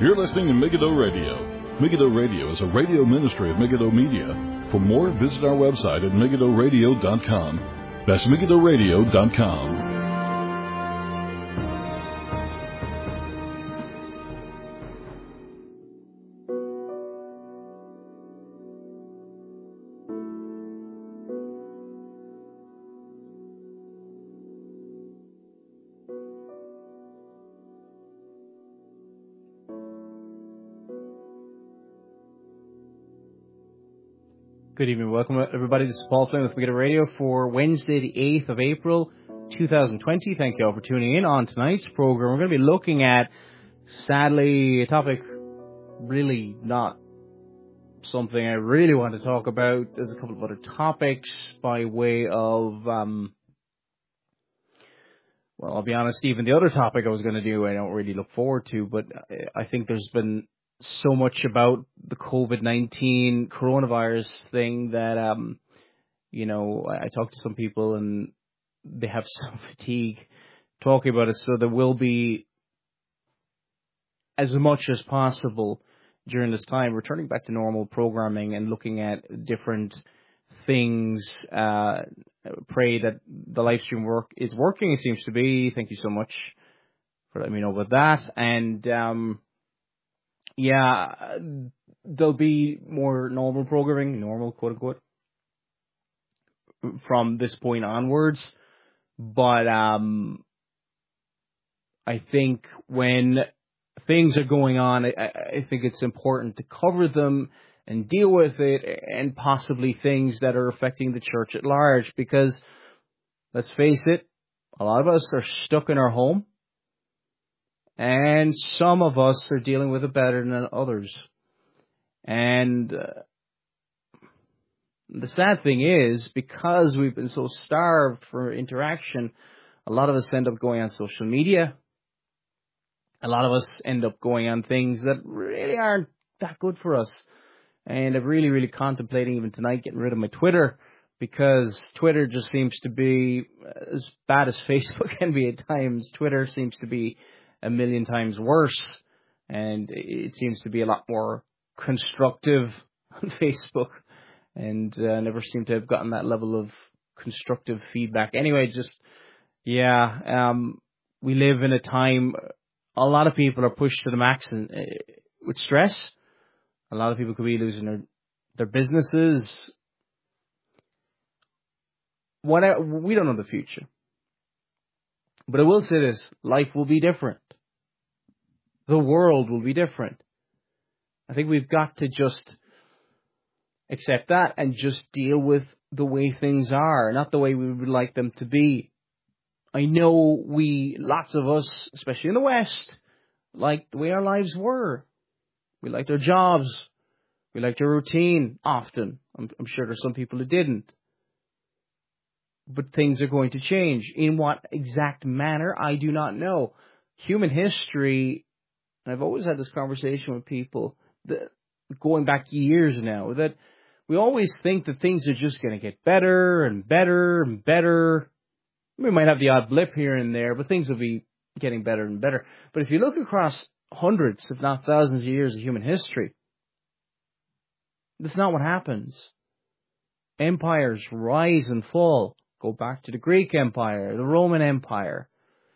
You're listening to Megiddo Radio. Megiddo Radio is a radio ministry of Megiddo Media. For more, visit our website at megiddoradio.com. That's megiddoradio.com. Good evening. Welcome, everybody. This is Paul Flynn with Megiddo Radio for Wednesday, the 8th of April, 2020. Thank you all for tuning in on tonight's program. We're going to be looking at, sadly, a topic really not something I really want to talk about. There's a couple of other topics by way of, well, I'll be honest, even the other topic I was going to do, I don't really look forward to, but I think there's been so much about the COVID-19 coronavirus thing that, I talked to some people and they have some fatigue talking about it. So there will be, as much as possible during this time, returning back to normal programming and looking at different things. Pray that the live stream is working. It seems to be. Thank you so much for letting me know about that. And, there'll be more normal programming, normal quote unquote, from this point onwards. But I think when things are going on, I think it's important to cover them and deal with it, and possibly things that are affecting the church at large. Because let's face it, a lot of us are stuck in our home. And some of us are dealing with it better than others. And the sad thing is, because we've been so starved for interaction, a lot of us end up going on social media. A lot of us end up going on things that really aren't that good for us. And I'm really, really contemplating even tonight getting rid of my Twitter, because Twitter just seems to be as bad as Facebook can be at times. Twitter seems to be a million times worse, and it seems to be a lot more constructive on Facebook, and never seem to have gotten that level of constructive feedback. Anyway, we live in a time, a lot of people are pushed to the max and with stress. A lot of people could be losing their businesses. We don't know the future. But I will say this, life will be different. The world will be different. I think we've got to just accept that and just deal with the way things are, not the way we would like them to be. I know lots of us, especially in the West, like the way our lives were. We liked our jobs. We liked our routine often. I'm sure there's some people who didn't. But things are going to change. In what exact manner, I do not know. Human history, and I've always had this conversation with people, going back years now, that we always think that things are just going to get better and better and better. We might have the odd blip here and there, but things will be getting better and better. But if you look across hundreds, if not thousands of years of human history, that's not what happens. Empires rise and fall. Go back to the Greek Empire, the Roman Empire.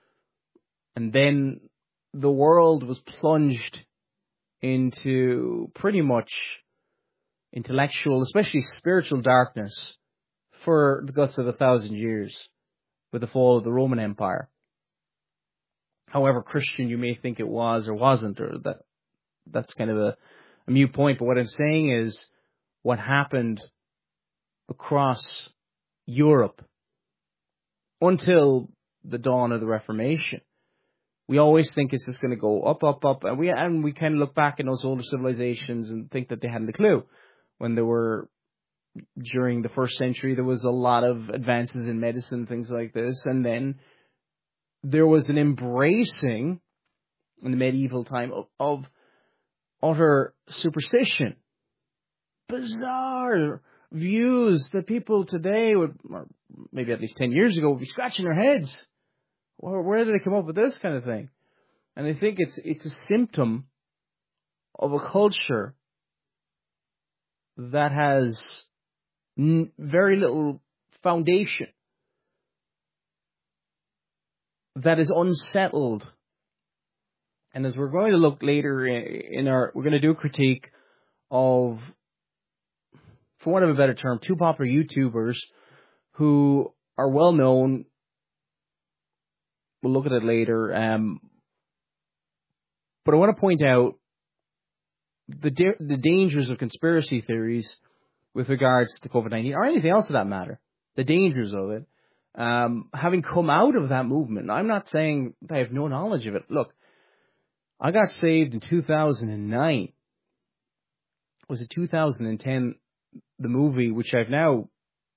And then the world was plunged into pretty much intellectual, especially spiritual darkness for the guts of 1,000 years with the fall of the Roman Empire. However Christian you may think it was or wasn't, or that's kind of a mute point. But what I'm saying is what happened across Europe until the dawn of the Reformation. We always think it's just going to go up, up, up, and we kind of look back in those older civilizations and think that they hadn't a clue. When they were, during the first century, there was a lot of advances in medicine, things like this, and then there was an embracing in the medieval time of utter superstition, bizarre views that people today would, or maybe at least 10 years ago, would be scratching their heads. Where did they come up with this kind of thing? And I think it's a symptom of a culture that has very little foundation, that is unsettled. And as we're going to look later we're going to do a critique of, for want of a better term, two popular YouTubers who are well known. We'll look at it later. But I want to point out the dangers of conspiracy theories with regards to COVID-19, or anything else for that matter. The dangers of it. Having come out of that movement, I'm not saying that I have no knowledge of it. Look, I got saved in 2009. Was it 2010? The movie, which I've now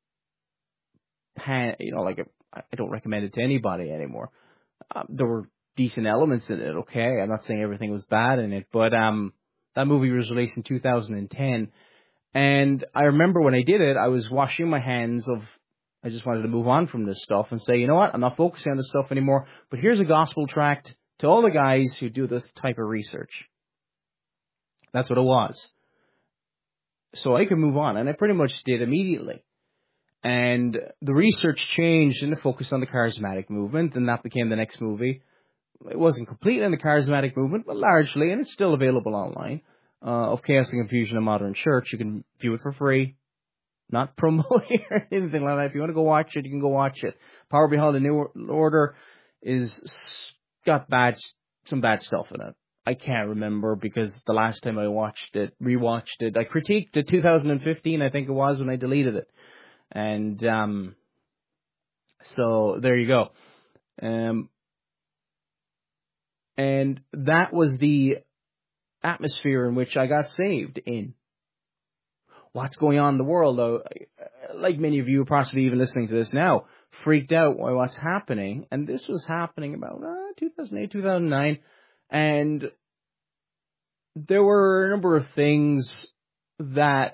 had, I don't recommend it to anybody anymore. There were decent elements in it, okay? I'm not saying everything was bad in it, but that movie was released in 2010. And I remember when I did it, I was washing my hands of, I just wanted to move on from this stuff and say, you know what, I'm not focusing on this stuff anymore, but here's a gospel tract to all the guys who do this type of research. That's what it was. So I could move on, and I pretty much did immediately. And the research changed and it focused on the charismatic movement, and that became the next movie. It wasn't completely in the charismatic movement, but largely, and it's still available online, of Chaos and Confusion in Modern Church. You can view it for free. Not promoting or anything like that. If you want to go watch it, you can go watch it. Power Behind the New Order is got some bad stuff in it. I can't remember because the last time I rewatched it, I critiqued it 2015, I think it was, when I deleted it. And so there you go. And that was the atmosphere in which I got saved in. What's going on in the world, though, like many of you possibly even listening to this now, freaked out by what's happening. And this was happening about 2008, 2009. And there were a number of things that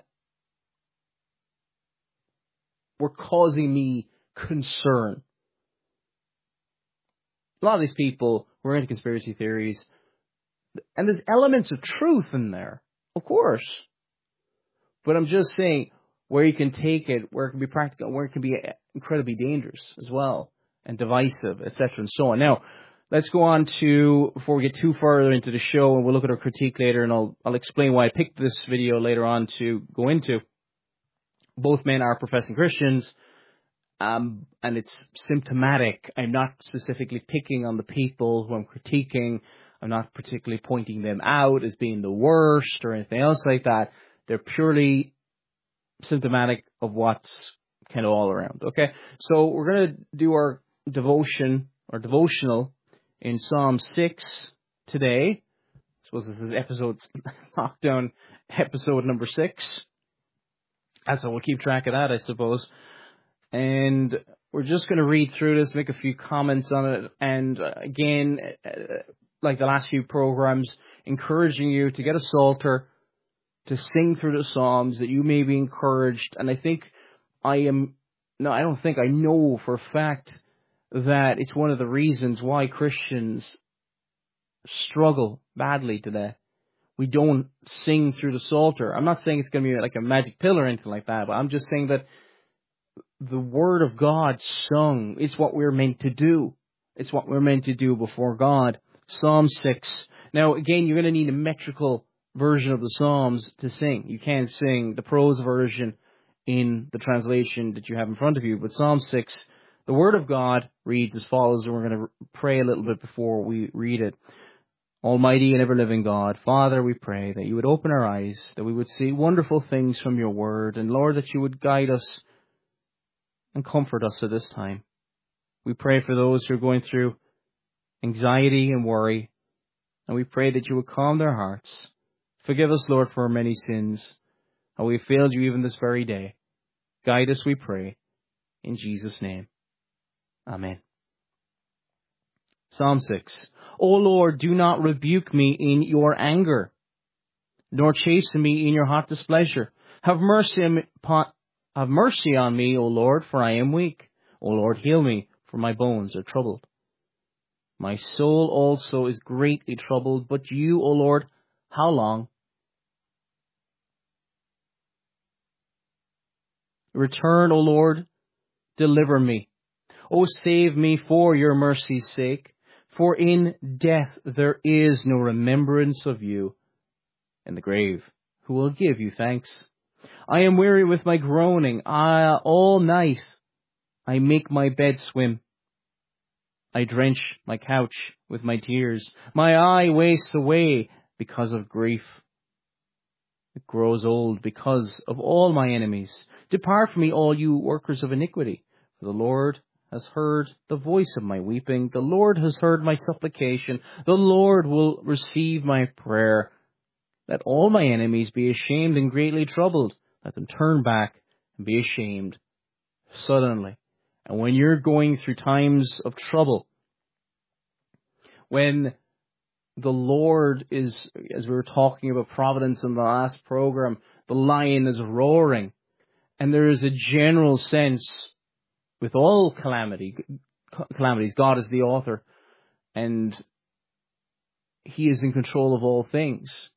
were causing me concern. A lot of these people were into conspiracy theories, and there's elements of truth in there, of course. But I'm just saying where you can take it, where it can be practical, where it can be incredibly dangerous as well, and divisive, etc., and so on. Now, let's go on to, before we get too further into the show, and we'll look at our critique later, and I'll explain why I picked this video later on to go into. Both men are professing Christians, and it's symptomatic. I'm not specifically picking on the people who I'm critiquing. I'm not particularly pointing them out as being the worst or anything else like that. They're purely symptomatic of what's kind of all around, okay? So we're going to do our devotional in Psalm 6 today. I suppose this is lockdown episode number 6. That's how we'll keep track of that, I suppose. And we're just going to read through this, make a few comments on it, and again, like the last few programs, encouraging you to get a psalter, to sing through the Psalms, that you may be encouraged. And I know for a fact that it's one of the reasons why Christians struggle badly today. We don't sing through the Psalter. I'm not saying it's going to be like a magic pill or anything like that, but I'm just saying that the Word of God sung is what we're meant to do. It's what we're meant to do before God. Psalm 6. Now, again, you're going to need a metrical version of the Psalms to sing. You can't sing the prose version in the translation that you have in front of you, but Psalm 6, the Word of God reads as follows, and we're going to pray a little bit before we read it. Almighty and ever-living God, Father, we pray that you would open our eyes, that we would see wonderful things from your Word, and Lord, that you would guide us and comfort us at this time. We pray for those who are going through anxiety and worry, and we pray that you would calm their hearts. Forgive us, Lord, for our many sins, how we have failed you even this very day. Guide us, we pray, in Jesus' name. Amen. Psalm 6. O Lord, do not rebuke me in your anger, nor chasten me in your hot displeasure. Have mercy on me, O Lord, for I am weak. O Lord, heal me, for my bones are troubled. My soul also is greatly troubled, but you, O Lord, how long? Return, O Lord, deliver me. O save me for your mercy's sake, for in death there is no remembrance of you. In the grave, who will give you thanks? I am weary with my groaning. All night I make my bed swim. I drench my couch with my tears. My eye wastes away because of grief. It grows old because of all my enemies. Depart from me, all you workers of iniquity. For the Lord has heard the voice of my weeping. The Lord has heard my supplication. The Lord will receive my prayer. Let all my enemies be ashamed and greatly troubled. Let them turn back and be ashamed suddenly. And when you're going through times of trouble, when the Lord is, as we were talking about providence in the last program, the lion is roaring, and there is a general sense with all calamities, God is the author, and He is in control of all things.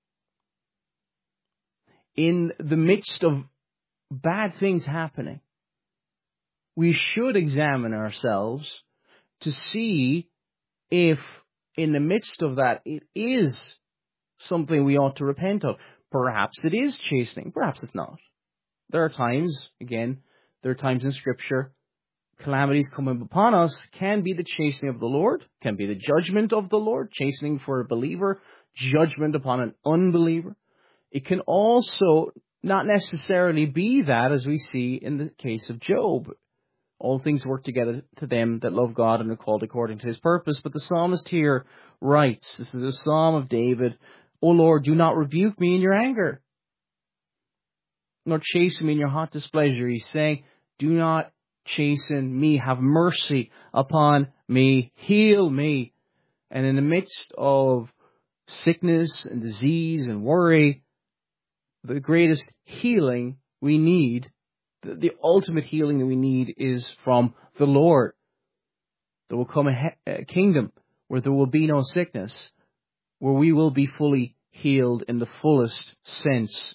In the midst of bad things happening, we should examine ourselves to see if in the midst of that it is something we ought to repent of. Perhaps it is chastening, perhaps it's not. There are times in Scripture, calamities coming upon us can be the chastening of the Lord, can be the judgment of the Lord, chastening for a believer, judgment upon an unbeliever. It can also not necessarily be that, as we see in the case of Job. All things work together to them that love God and are called according to His purpose. But the psalmist here writes, this is a psalm of David, O Lord, do not rebuke me in your anger, nor chasten me in your hot displeasure. He's saying, do not chasten me, have mercy upon me, heal me. And in the midst of sickness and disease and worry, the greatest healing we need, the ultimate healing that we need, is from the Lord. There will come a kingdom where there will be no sickness, where we will be fully healed in the fullest sense.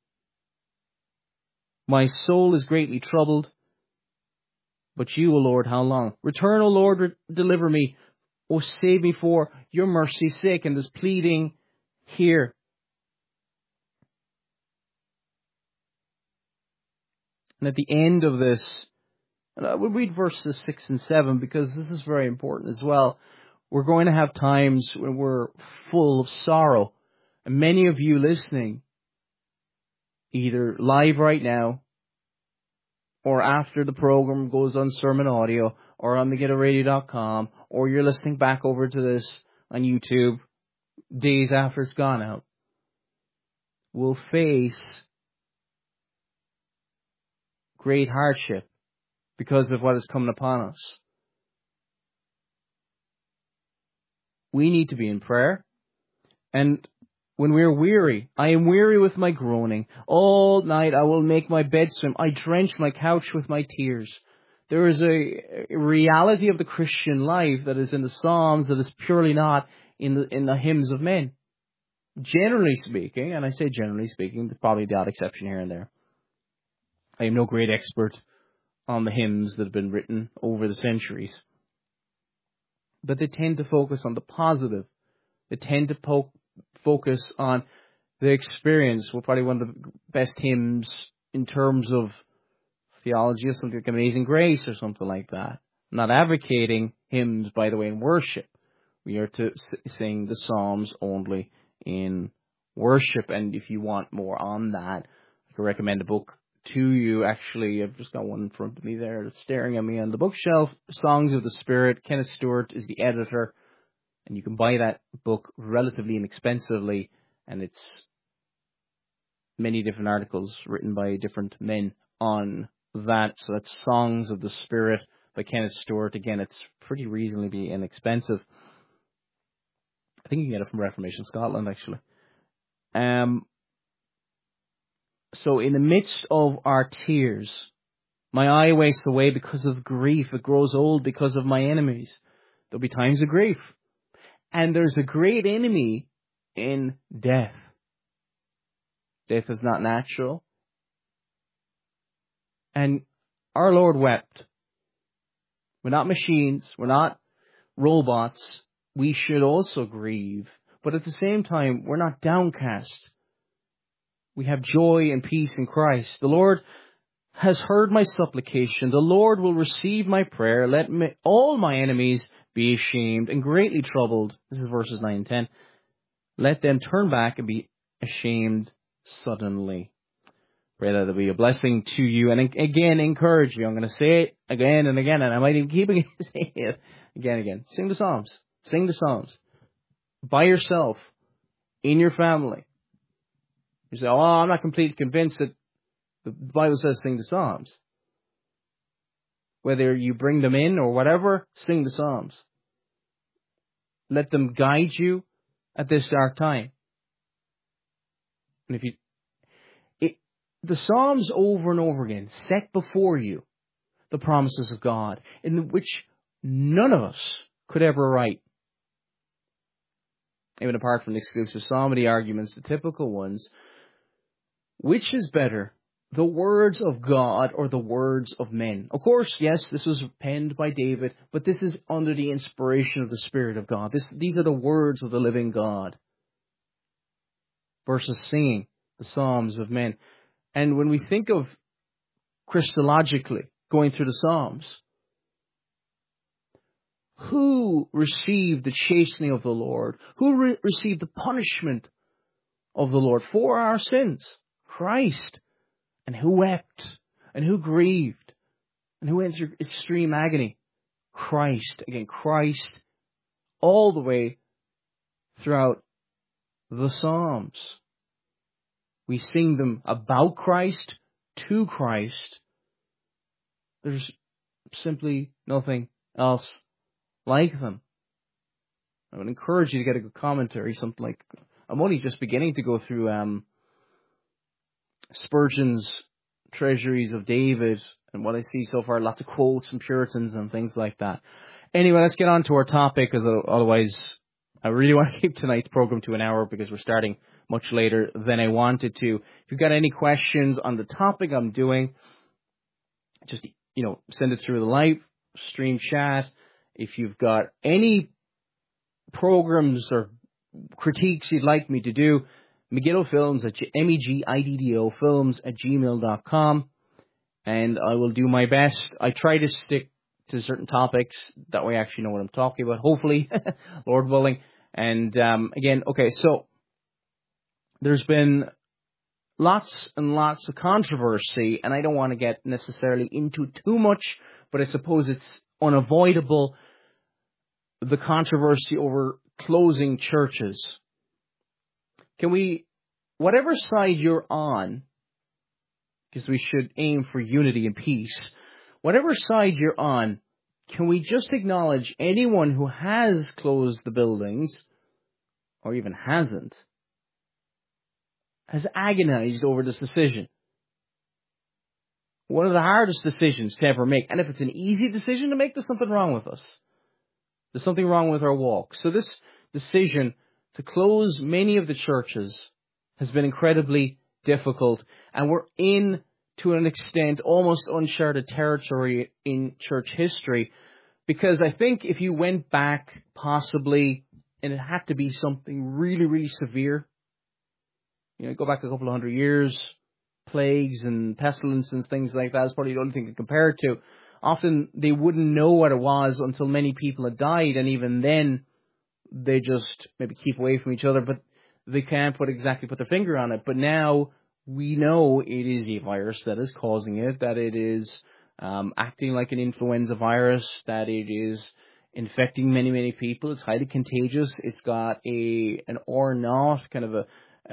My soul is greatly troubled, but you, O Lord, how long? Return, O Lord, deliver me. O save me for your mercy's sake. And there's pleading here. And at the end of this, and I will read verses 6 and 7 because this is very important as well. We're going to have times when we're full of sorrow. And many of you listening, either live right now, or after the program goes on Sermon Audio, or on MegidoRadio.com, or you're listening back over to this on YouTube days after it's gone out, will face great hardship because of what is coming upon us. We need to be in prayer. And when we're weary, I am weary with my groaning. All night I will make my bed swim. I drench my couch with my tears. There is a reality of the Christian life that is in the Psalms that is purely not in the hymns of men. Generally speaking, and I say generally speaking, there's probably the odd exception here and there. I am no great expert on the hymns that have been written over the centuries. But they tend to focus on the positive. They tend to focus on the experience. Well, probably one of the best hymns in terms of theology is something like Amazing Grace or something like that. I'm not advocating hymns, by the way, in worship. We are to sing the Psalms only in worship. And if you want more on that, I can recommend a book to you. Actually, I've just got one in front of me there that's staring at me on the bookshelf. Songs of the Spirit. Kenneth Stewart is the editor. And you can buy that book relatively inexpensively. And it's many different articles written by different men on that. So that's Songs of the Spirit by Kenneth Stewart. Again, it's pretty reasonably inexpensive. I think you can get it from Reformation Scotland, actually. So in the midst of our tears, my eye wastes away because of grief. It grows old because of my enemies. There'll be times of grief. And there's a great enemy in death. Death is not natural. And our Lord wept. We're not machines. We're not robots. We should also grieve. But at the same time, we're not downcast. We have joy and peace in Christ. The Lord has heard my supplication. The Lord will receive my prayer. Let all my enemies be ashamed and greatly troubled. This is verses 9 and 10. Let them turn back and be ashamed suddenly. Pray that it'll be a blessing to you. And again, encourage you. I'm going to say it again and again, and I might even keep saying it again and again. Sing the Psalms. Sing the Psalms. By yourself. In your family. You say, oh, I'm not completely convinced that the Bible says sing the Psalms. Whether you bring them in or whatever, sing the Psalms. Let them guide you at this dark time. And if the Psalms over and over again set before you the promises of God, in which none of us could ever write. Even apart from the exclusive psalmody arguments, the typical ones, which is better, the words of God or the words of men? Of course, yes, this was penned by David, but this is under the inspiration of the Spirit of God. These are the words of the living God. Versus singing the Psalms of men. And when we think of Christologically going through the Psalms, who received the chastening of the Lord? Who received the punishment of the Lord for our sins? Christ. And who wept? And who grieved? And who went through extreme agony? Christ. Again, Christ all the way throughout the Psalms. We sing them about Christ, to Christ. There's simply nothing else like them. I would encourage you to get a good commentary, something like, I'm only just beginning to go through Spurgeon's Treasuries of David, and what I see so far, lots of quotes and Puritans and things like that. Anyway, let's get on to our topic, because otherwise I really want to keep tonight's program to an hour, because we're starting much later than I wanted to. If you've got any questions on the topic I'm doing, just, send it through the live stream chat. If you've got any programs or critiques you'd like me to do, Megiddo Films at MEGIDDO Films at gmail.com, and I will do my best. I try to stick to certain topics, that way I actually know what I'm talking about, hopefully, Lord willing. And again, okay, so there's been lots and lots of controversy, and I don't want to get necessarily into too much, but I suppose it's unavoidable, the controversy over closing churches. Can we, whatever side you're on, because we should aim for unity and peace, whatever side you're on, can we just acknowledge anyone who has closed the buildings, or even hasn't, has agonized over this decision? One of the hardest decisions to ever make. And if it's an easy decision to make, there's something wrong with us. There's something wrong with our walk. So this decision to close many of the churches has been incredibly difficult. And we're in, to an extent, almost uncharted territory in church history. Because I think if you went back, possibly, and it had to be something really, really severe, go back a couple of 100 years, plagues and pestilences, things like that is probably the only thing to compare it to. Often they wouldn't know what it was until many people had died, and even then they just maybe keep away from each other, but they can't put their finger on it. But now we know it is a virus that is causing it, that it is acting like an influenza virus, that it is infecting many, many people. It's highly contagious. It's got an R0, kind of a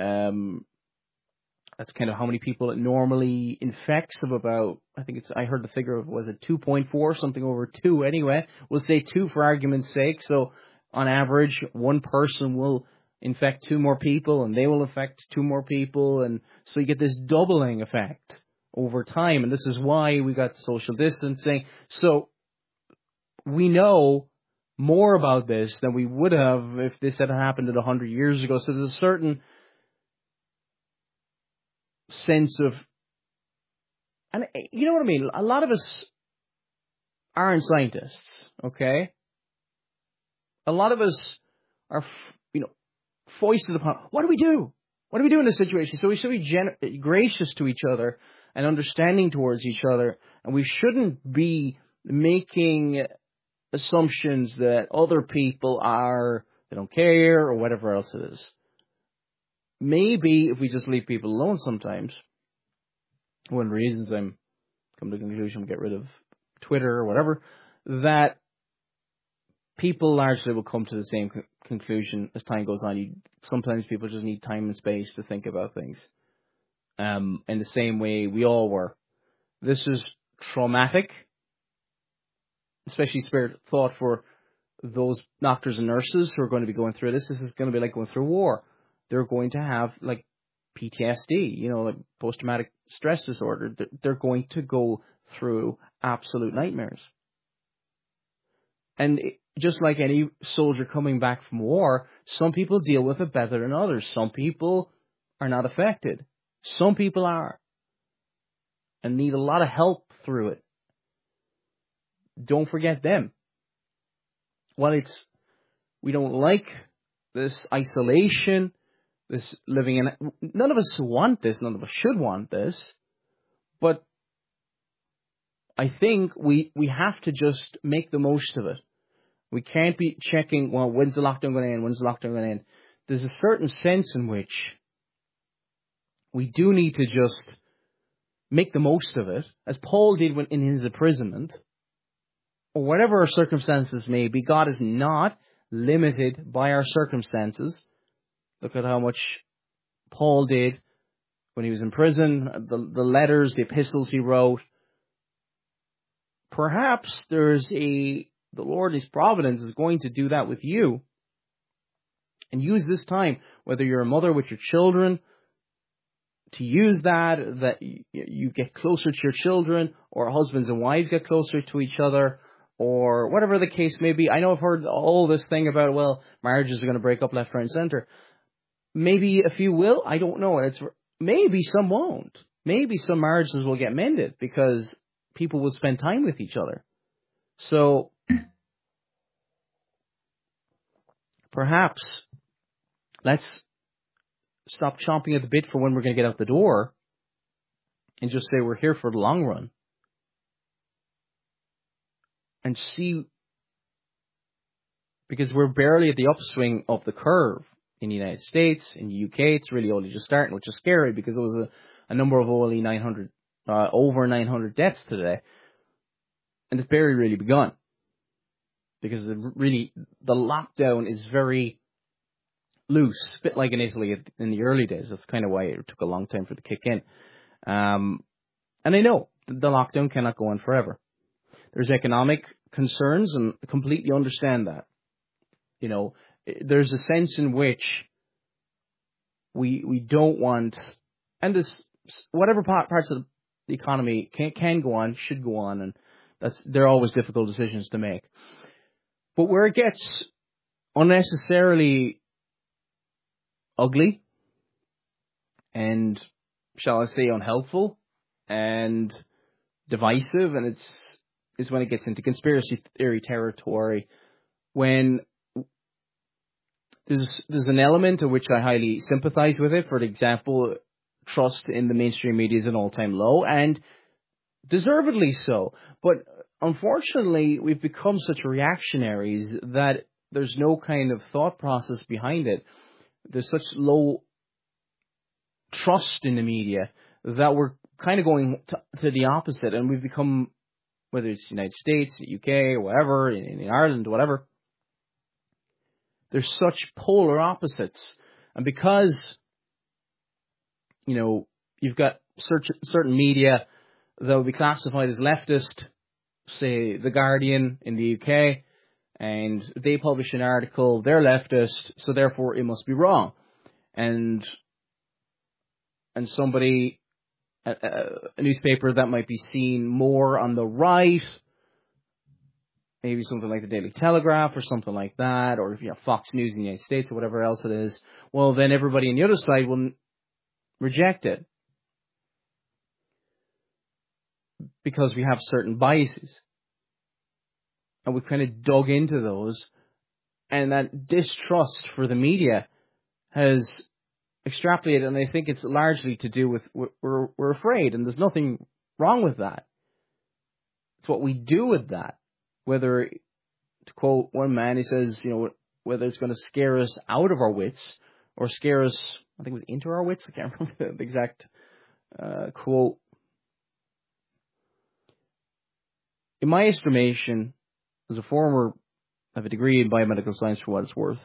that's kind of how many people it normally infects, of about, I heard the figure of, was it 2.4, something over 2 anyway. We'll say 2 for argument's sake. So on average, one person will infect 2 more people, and they will infect 2 more people. And so you get this doubling effect over time. And this is why we got social distancing. So we know more about this than we would have if this had happened 100 years ago. So there's a certain sense of And you know what I mean? A lot of us aren't scientists, okay? A lot of us are, foisted upon, what do we do? What do we do in this situation? So we should be gracious to each other and understanding towards each other, and we shouldn't be making assumptions that other people they don't care or whatever else it is. Maybe if we just leave people alone sometimes, one of the reasons I'm come to the conclusion we get rid of Twitter or whatever, that people largely will come to the same conclusion as time goes on. Sometimes people just need time and space to think about things. In the same way we all were. This is traumatic, especially thought for those doctors and nurses who are going to be going through this. This is going to be like going through war. They're going to have like PTSD, like post-traumatic stress disorder. They're going to go through absolute nightmares. And just like any soldier coming back from war, some people deal with it better than others. Some people are not affected. Some people are. And need a lot of help through it. Don't forget them. While we don't like this isolation, this living in, none of us want this, none of us should want this, but I think we have to just make the most of it. We can't be checking, well, when's the lockdown going to end, when's the lockdown going to end. There's a certain sense in which we do need to just make the most of it, as Paul did in his imprisonment, or whatever our circumstances may be. God is not limited by our circumstances. Look at how much Paul did when he was in prison, the letters, the epistles he wrote. Perhaps the Lord, His providence, is going to do that with you. And use this time, whether you're a mother with your children, to use that you get closer to your children, or husbands and wives get closer to each other, or whatever the case may be. I know I've heard all this thing about, well, marriages are going to break up left, right, and center. Maybe a few will. I don't know. Maybe some won't. Maybe some marriages will get mended because people will spend time with each other. So perhaps let's stop chomping at the bit for when we're going to get out the door and just say we're here for the long run. And see, because we're barely at the upswing of the curve in the United States, in the UK, it's really only just starting, which is scary because there was a number of only over 900 deaths today. And it's barely really begun. Because the lockdown is very loose, a bit like in Italy in the early days. That's kind of why it took a long time for it to kick in. And I know the lockdown cannot go on forever. There's economic concerns, and I completely understand that. There's a sense in which we don't want, and this whatever parts of the economy can go on, should go on, and they're always difficult decisions to make. But where it gets unnecessarily ugly and, shall I say, unhelpful and divisive, and it's when it gets into conspiracy theory territory, when there's an element of which I highly sympathize with it. For example, trust in the mainstream media is an all-time low, and deservedly so. But unfortunately, we've become such reactionaries that there's no kind of thought process behind it. There's such low trust in the media that we're kind of going to the opposite, and we've become, whether it's the United States, the UK, or whatever, in Ireland, whatever, there's such polar opposites. And because, you've got certain media that would be classified as leftist, say The Guardian in the UK, and they publish an article, they're leftist, so therefore it must be wrong. And somebody, a newspaper that might be seen more on the right, maybe something like the Daily Telegraph or something like that, or Fox News in the United States or whatever else it is, well, then everybody on the other side will reject it. because we have certain biases. And we've kind of dug into those. And that distrust for the media has extrapolated. And I think it's largely to do with we're afraid. And there's nothing wrong with that. It's what we do with that. Whether, to quote one man, he says, whether it's going to scare us out of our wits or scare us, I think it was into our wits. I can't remember the exact quote. In my estimation, as a former, I have a degree in biomedical science for what it's worth.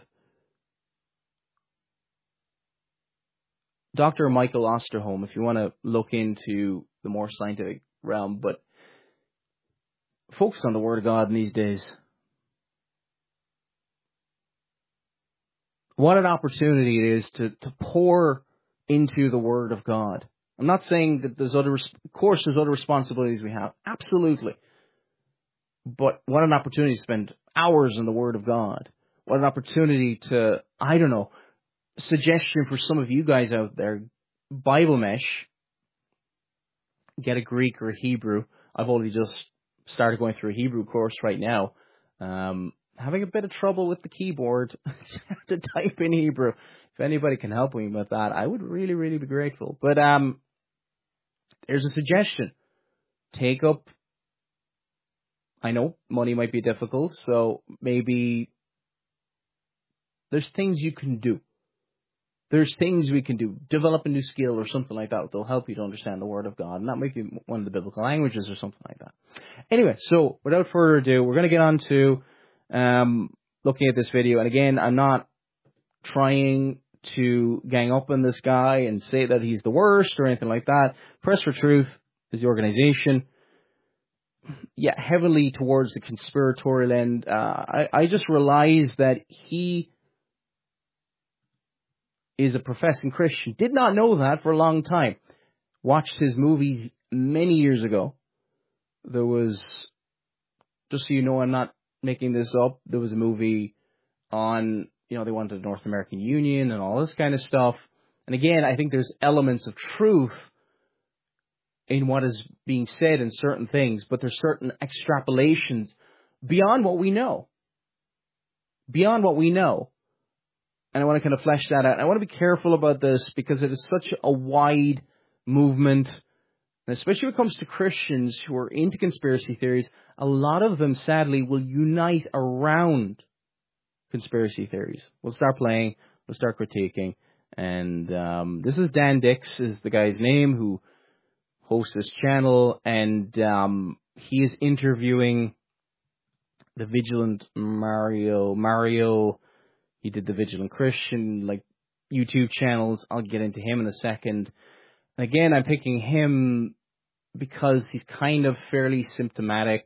Dr. Michael Osterholm, if you want to look into the more scientific realm, but focus on the Word of God in these days. What an opportunity it is to pour into the Word of God. I'm not saying that there's other responsibilities we have. Absolutely. But what an opportunity to spend hours in the Word of God. What an opportunity to, suggestion for some of you guys out there, Bible Mesh, get a Greek or a Hebrew. I've only just started going through a Hebrew course right now. Having a bit of trouble with the keyboard to type in Hebrew. If anybody can help me with that, I would really, really be grateful. But there's a suggestion. Take up, I know money might be difficult, so maybe there's things you can do. There's things we can do. Develop a new skill or something like that. They'll help you to understand the Word of God. And that might be one of the biblical languages or something like that. Anyway, so without further ado, we're going to get on to looking at this video. And again, I'm not trying to gang up on this guy and say that he's the worst or anything like that. Press for Truth is the organization. Yeah, heavily towards the conspiratorial end. I just realized that he is a professing Christian. Did not know that for a long time. Watched his movies many years ago. There was, just so you know, I'm not making this up, there was a movie on, they wanted the North American Union and all this kind of stuff. And again, I think there's elements of truth in what is being said in certain things, but there's certain extrapolations beyond what we know. Beyond what we know. And I want to kind of flesh that out. I want to be careful about this because it is such a wide movement, and especially when it comes to Christians who are into conspiracy theories. A lot of them, sadly, will unite around conspiracy theories. We'll start playing, we'll start critiquing, and this is Dan Dix, is the guy's name, who hosts this channel, and he is interviewing the Vigilant Mario. He did the Vigilant Christian, YouTube channels. I'll get into him in a second. And again, I'm picking him because he's kind of fairly symptomatic.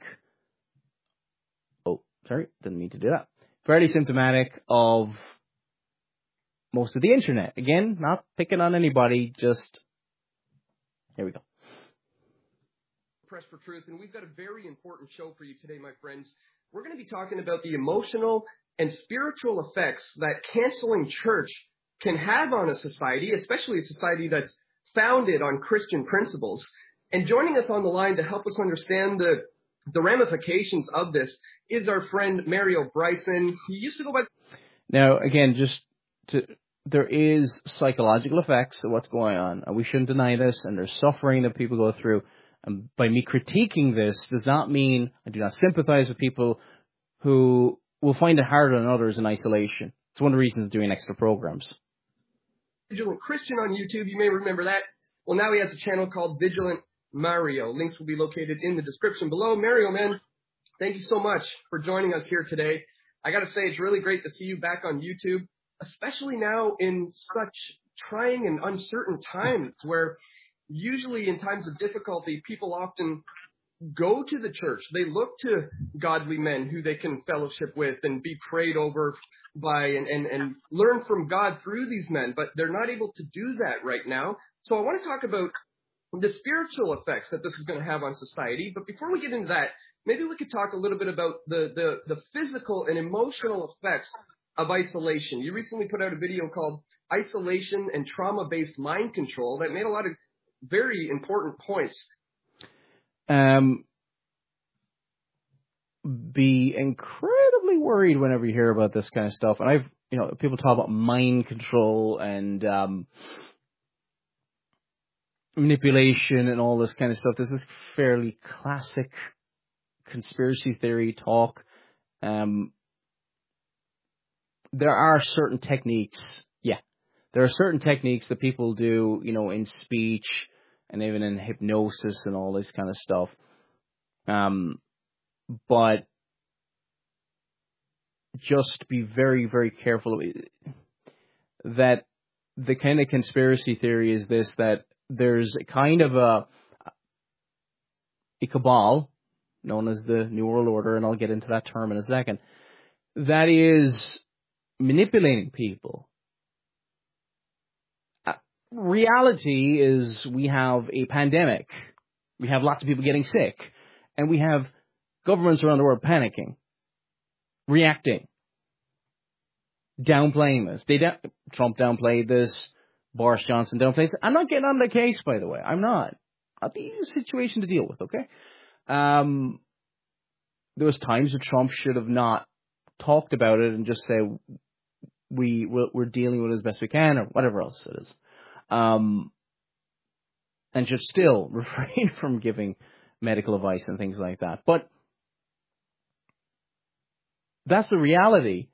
Oh, sorry, didn't mean to do that. Fairly symptomatic of most of the internet. Again, not picking on anybody, just, here we go. Press for Truth, and we've got a very important show for you today, my friends. We're going to be talking about the emotional and spiritual effects that canceling church can have on a society, especially a society that's founded on Christian principles. And joining us on the line to help us understand the ramifications of this is our friend Mario Bryson. He used to go by... Now, again, there is psychological effects of what's going on. We shouldn't deny this, and there's suffering that people go through. And by me critiquing this does not mean I do not sympathize with people who will find it harder than others in isolation. It's one of the reasons of doing extra programs. Vigilant Christian on YouTube, you may remember that. Well, now he has a channel called Vigilant Mario. Links will be located in the description below. Mario, man, thank you so much for joining us here today. I got to say, it's really great to see you back on YouTube, especially now in such trying and uncertain times where usually in times of difficulty, people often go to the church. They look to godly men who they can fellowship with and be prayed over by and learn from God through these men, but they're not able to do that right now. So I want to talk about the spiritual effects that this is going to have on society. But before we get into that, maybe we could talk a little bit about the physical and emotional effects of isolation. You recently put out a video called Isolation and Trauma-Based Mind Control that made a lot of very important points. be incredibly worried whenever you hear about this kind of stuff. And people talk about mind control and manipulation and all this kind of stuff. This is fairly classic conspiracy theory talk. There are certain techniques. Yeah. There are certain techniques that people do, in speech and even in hypnosis and all this kind of stuff. But just be very, very careful that the kind of conspiracy theory is this, that there's a kind of a cabal known as the New World Order, and I'll get into that term in a second, that is manipulating people. Reality is we have a pandemic. We have lots of people getting sick. And we have governments around the world panicking, reacting, downplaying this. Trump downplayed this. Boris Johnson downplayed this. I'm not getting on the case, by the way. I'm not. It's an easy situation to deal with, okay? There was times that Trump should have not talked about it and just say, we're dealing with it as best we can, or whatever else it is. And should still refrain from giving medical advice and things like that. But that's the reality.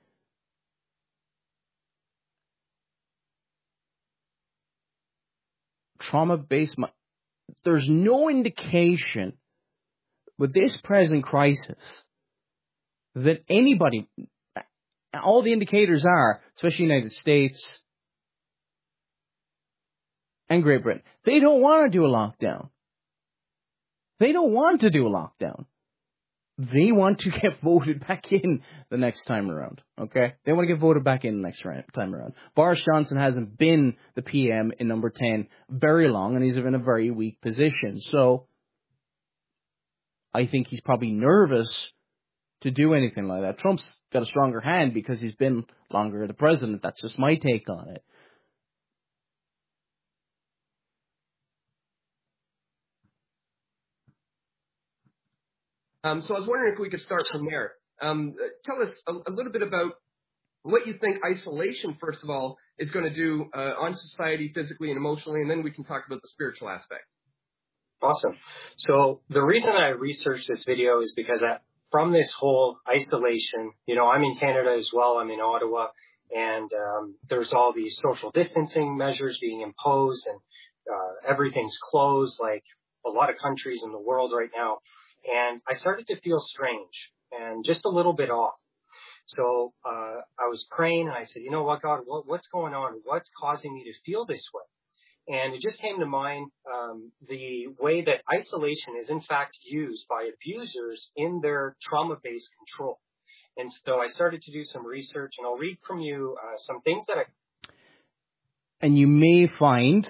Trauma-based, there's no indication with this present crisis that anybody, all the indicators are, especially the United States and Great Britain, they don't want to do a lockdown. They don't want to do a lockdown. They want to get voted back in the next time around, okay? They want to get voted back in the next time around. Boris Johnson hasn't been the PM in number 10 very long, and he's in a very weak position. So I think he's probably nervous to do anything like that. Trump's got a stronger hand because he's been longer the president. That's just my take on it. So I was wondering if we could start from there. Tell us a little bit about what you think isolation, first of all, is going to do on society physically and emotionally, and then we can talk about the spiritual aspect. Awesome. So the reason I researched this video is because from this whole isolation, I'm in Canada as well. I'm in Ottawa, and there's all these social distancing measures being imposed, and everything's closed, like a lot of countries in the world right now. And I started to feel strange and just a little bit off. So I was praying, and I said, you know what, God, what's going on? What's causing me to feel this way? And it just came to mind the way that isolation is, in fact, used by abusers in their trauma-based control. And so I started to do some research, and I'll read from you some things that And you may find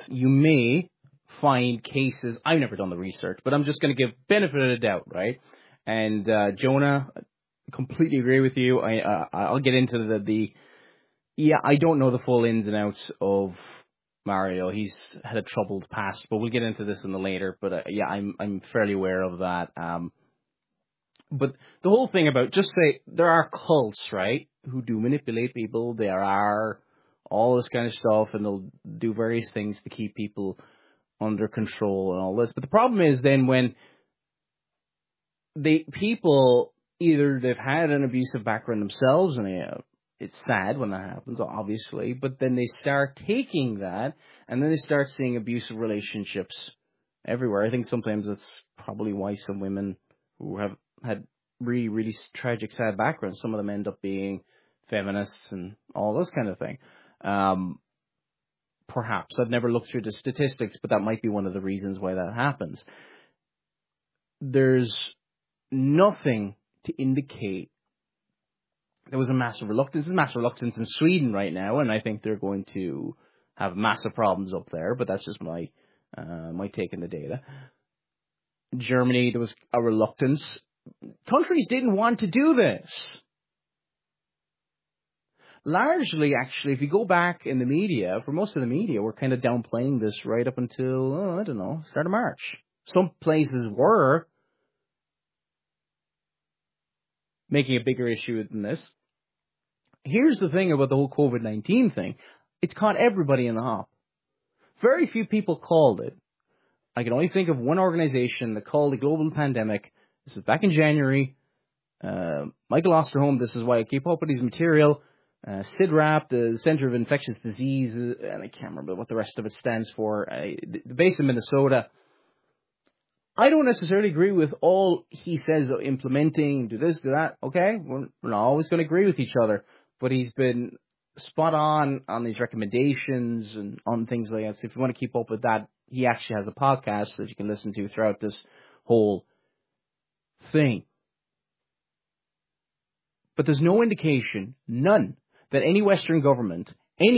cases, I've never done the research, but I'm just going to give benefit of the doubt, right? And Jonah, I completely agree with you. I'll get into I don't know the full ins and outs of Mario. He's had a troubled past, but we'll get into this in the later. But I'm fairly aware of that. But the whole thing about, just say, there are cults, right, who do manipulate people. There are all this kind of stuff, and they'll do various things to keep people under control and all this. But the problem is then when people, either they've had an abusive background themselves, and it's sad when that happens, obviously, but then they start taking that, and then they start seeing abusive relationships everywhere. I think sometimes that's probably why some women who have had really, really tragic, sad backgrounds, some of them end up being feminists and all this kind of thing. Perhaps. I've never looked through the statistics, but that might be one of the reasons why that happens. There's nothing to indicate there was a massive reluctance. There's massive reluctance in Sweden right now, and I think they're going to have massive problems up there, but that's just my take on the data. In Germany, there was a reluctance. Countries didn't want to do this. Largely, actually, if you go back in the media, for most of the media, we're kind of downplaying this right up until, start of March. Some places were making a bigger issue than this. Here's the thing about the whole COVID-19 thing. It's caught everybody in the hop. Very few people called it. I can only think of one organization that called the global pandemic. This is back in January. Michael Osterholm, this is why I keep up with his material. CIDRAP, the Center of Infectious Disease, and I can't remember what the rest of it stands for. Based in Minnesota. I don't necessarily agree with all he says of implementing, do this, do that. Okay, we're not always going to agree with each other, but he's been spot on these recommendations and on things like that. So if you want to keep up with that, he actually has a podcast that you can listen to throughout this whole thing. But there's no indication, none, that any Western government,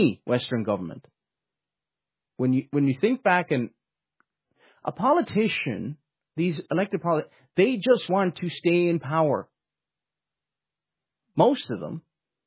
when you think back, and a politician, these elected politicians, they just want to stay in power. Most of them.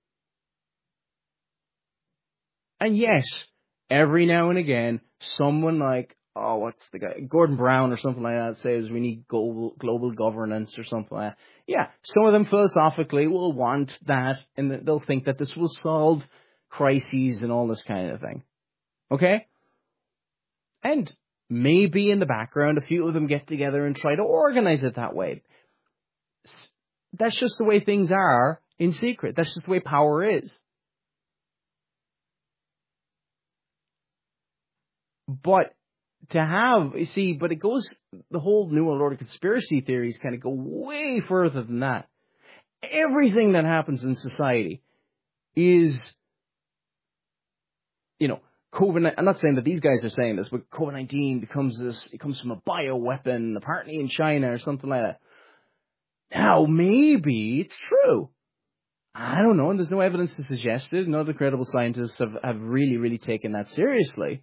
And yes, every now and again, someone like, what's the guy, Gordon Brown or something like that says we need global governance or something like that. Yeah, some of them philosophically will want that, and they'll think that this will solve crises and all this kind of thing. Okay? And maybe in the background, a few of them get together and try to organize it that way. That's just the way things are in secret. That's just the way power is. But to have, you see, but it goes, the whole New World Order conspiracy theories kind of go way further than that. Everything that happens in society is, COVID, I'm not saying that these guys are saying this, but COVID-19 becomes this, it comes from a bioweapon, apparently in China or something like that. Now, maybe it's true. I don't know, and there's no evidence to suggest it. None of the credible scientists have really taken that seriously.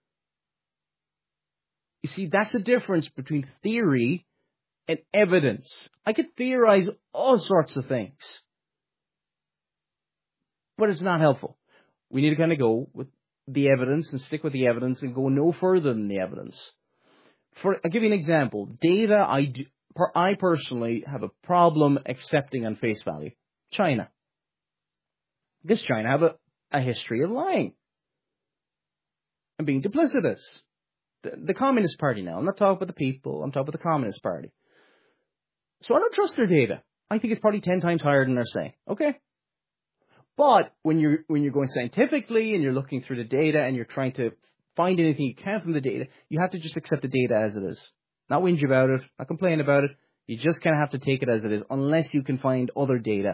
You see, that's the difference between theory and evidence. I could theorize all sorts of things, but it's not helpful. We need to kind of go with the evidence and stick with the evidence and go no further than the evidence. I'll give you an example. Data, I personally have a problem accepting on face value. China. Because China have a history of lying and being duplicitous. The Communist Party now. I'm not talking about the people. I'm talking about the Communist Party. So I don't trust their data. I think it's probably 10 times higher than they're saying. Okay? But when you're going scientifically and you're looking through the data and you're trying to find anything you can from the data, you have to just accept the data as it is. Not whinge about it, not complain about it. You just kind of have to take it as it is unless you can find other data.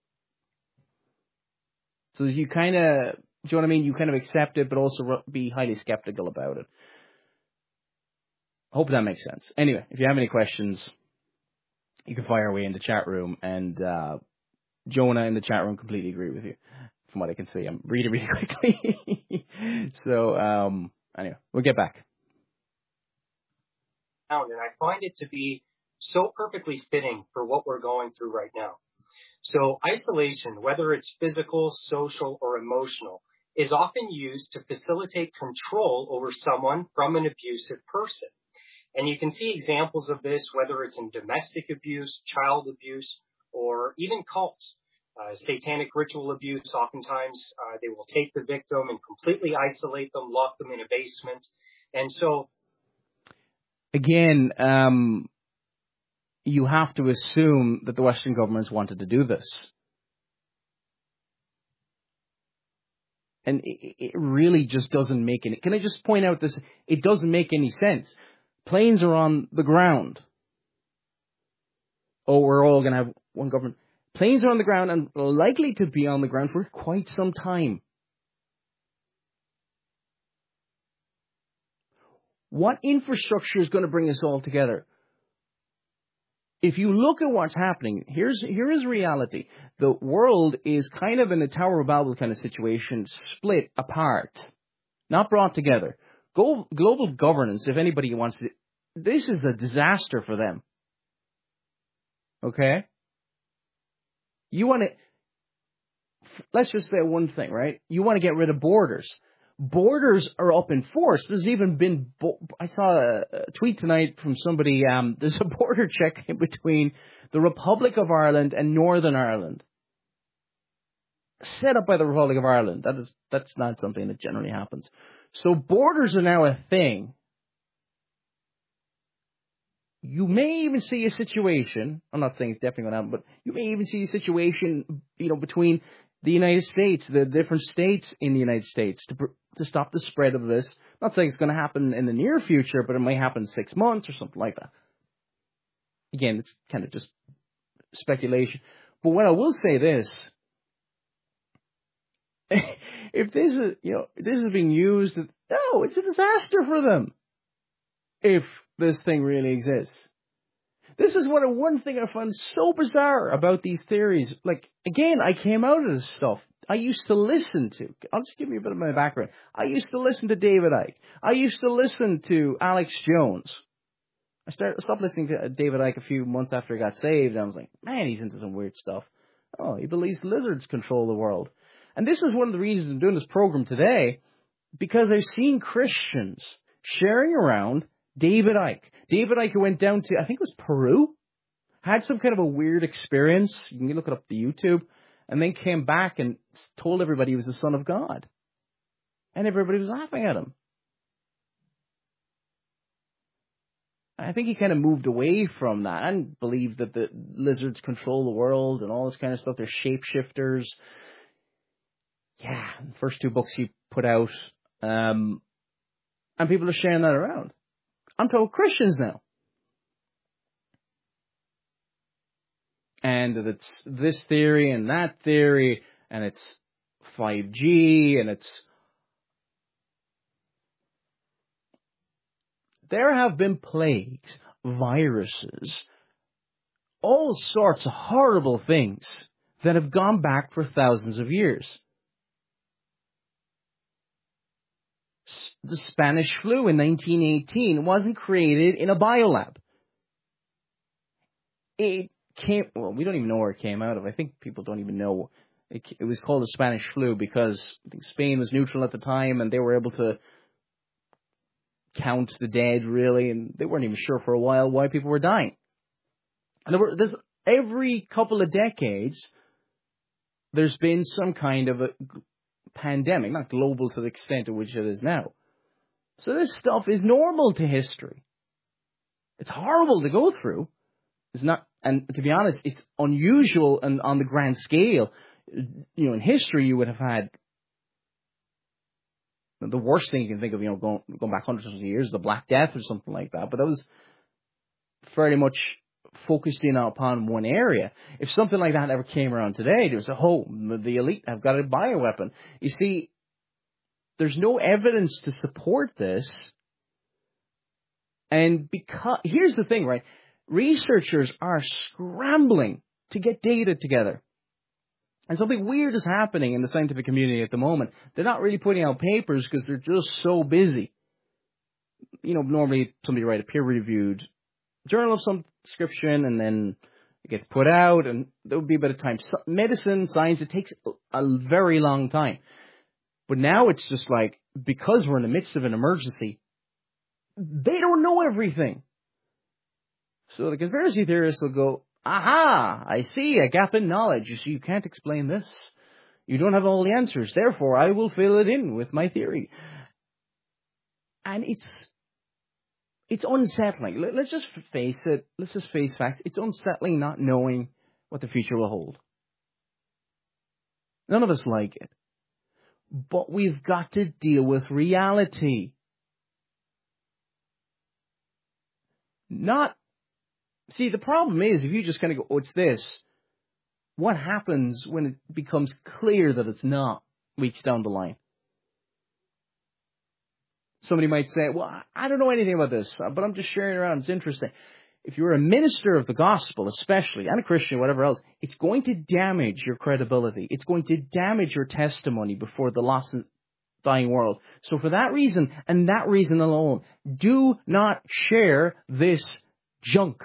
So you kind of, do you know what I mean? You kind of accept it, but also be highly skeptical about it. Hope that makes sense. Anyway, if you have any questions, you can fire away in the chat room, and Jonah in the chat room completely agree with you. From what I can see, I'm reading really quickly. So anyway, we'll get back. And I find it to be so perfectly fitting for what we're going through right now. So isolation, whether it's physical, social, or emotional, is often used to facilitate control over someone from an abusive person. And you can see examples of this, whether it's in domestic abuse, child abuse, or even cults. Satanic ritual abuse, oftentimes they will take the victim and completely isolate them, lock them in a basement. And so, again, you have to assume that the Western governments wanted to do this. And it really just doesn't make any... Can I just point out this? It doesn't make any sense. Planes are on the ground. Oh, we're all going to have one government. Planes are on the ground and likely to be on the ground for quite some time. What infrastructure is going to bring us all together? If you look at what's happening, here is reality. The world is kind of in a Tower of Babel kind of situation, split apart, not brought together. Global governance, if anybody wants to, this is a disaster for them. Okay? You want to, let's just say one thing, right? You want to get rid of borders. Borders are up in force. There's even been, I saw a tweet tonight from somebody, there's a border check in between the Republic of Ireland and Northern Ireland. Set up by the Republic of Ireland. That's not something that generally happens. So borders are now a thing. You may even see a situation, I'm not saying it's definitely going to happen, but you may even see a situation, between the United States, the different states in the United States to stop the spread of this. I'm not saying it's going to happen in the near future, but it might happen in 6 months or something like that. Again, it's kind of just speculation. But what I will say this, if this is being used, it's a disaster for them. If this thing really exists. This is one thing I find so bizarre about these theories. Like, again, I came out of this stuff. I used to listen to, I'll just give you a bit of my background. I used to listen to David Icke. I used to listen to Alex Jones. I stopped listening to David Icke a few months after he got saved, and I was like, man, he's into some weird stuff. Oh, he believes lizards control the world. And this is one of the reasons I'm doing this program today, because I've seen Christians sharing around David Icke. David Icke went down to, I think it was Peru, had some kind of a weird experience. You can look it up on YouTube. And then came back and told everybody he was the Son of God. And everybody was laughing at him. I think he kind of moved away from that. I didn't believe that the lizards control the world and all this kind of stuff. They're shapeshifters. Yeah, the first 2 books he put out. And people are sharing that around. I'm told Christians now. And that it's this theory and that theory, and it's 5G, and it's... There have been plagues, viruses, all sorts of horrible things that have gone back for thousands of years. The Spanish flu in 1918 wasn't created in a biolab. It came, well, we don't even know where it came out of. I think people don't even know. It was called the Spanish flu because I think Spain was neutral at the time and they were able to count the dead, really, and they weren't even sure for a while why people were dying. And there's every couple of decades, there's been some kind of a pandemic, not global to the extent to which it is now. So this stuff is normal to history. It's horrible to go through. It's not, and to be honest, it's unusual and on the grand scale. In history, you would have had the worst thing you can think of, going back hundreds of years, the Black Death or something like that. But that was fairly much focused in upon one area. If something like that ever came around today, there was the elite have got a bioweapon. You see, there's no evidence to support this. And here's the thing, right? Researchers are scrambling to get data together. And something weird is happening in the scientific community at the moment. They're not really putting out papers because they're just so busy. Normally somebody write a peer-reviewed journal of some description, and then it gets put out, and there would be a bit of time. Medicine, science, it takes a very long time. But now it's just like, because we're in the midst of an emergency, they don't know everything. So the conspiracy theorists will go, aha, I see a gap in knowledge. You see, you can't explain this. You don't have all the answers. Therefore, I will fill it in with my theory. And it's unsettling. Let's just face it. Let's just face facts. It's unsettling not knowing what the future will hold. None of us like it. But we've got to deal with reality. See, the problem is, if you just kind of go, it's this, what happens when it becomes clear that it's not weeks down the line? Somebody might say, well, I don't know anything about this, but I'm just sharing around. It's interesting. If you're a minister of the gospel, especially, and a Christian, whatever else, it's going to damage your credibility. It's going to damage your testimony before the lost and dying world. So for that reason, and that reason alone, do not share this junk.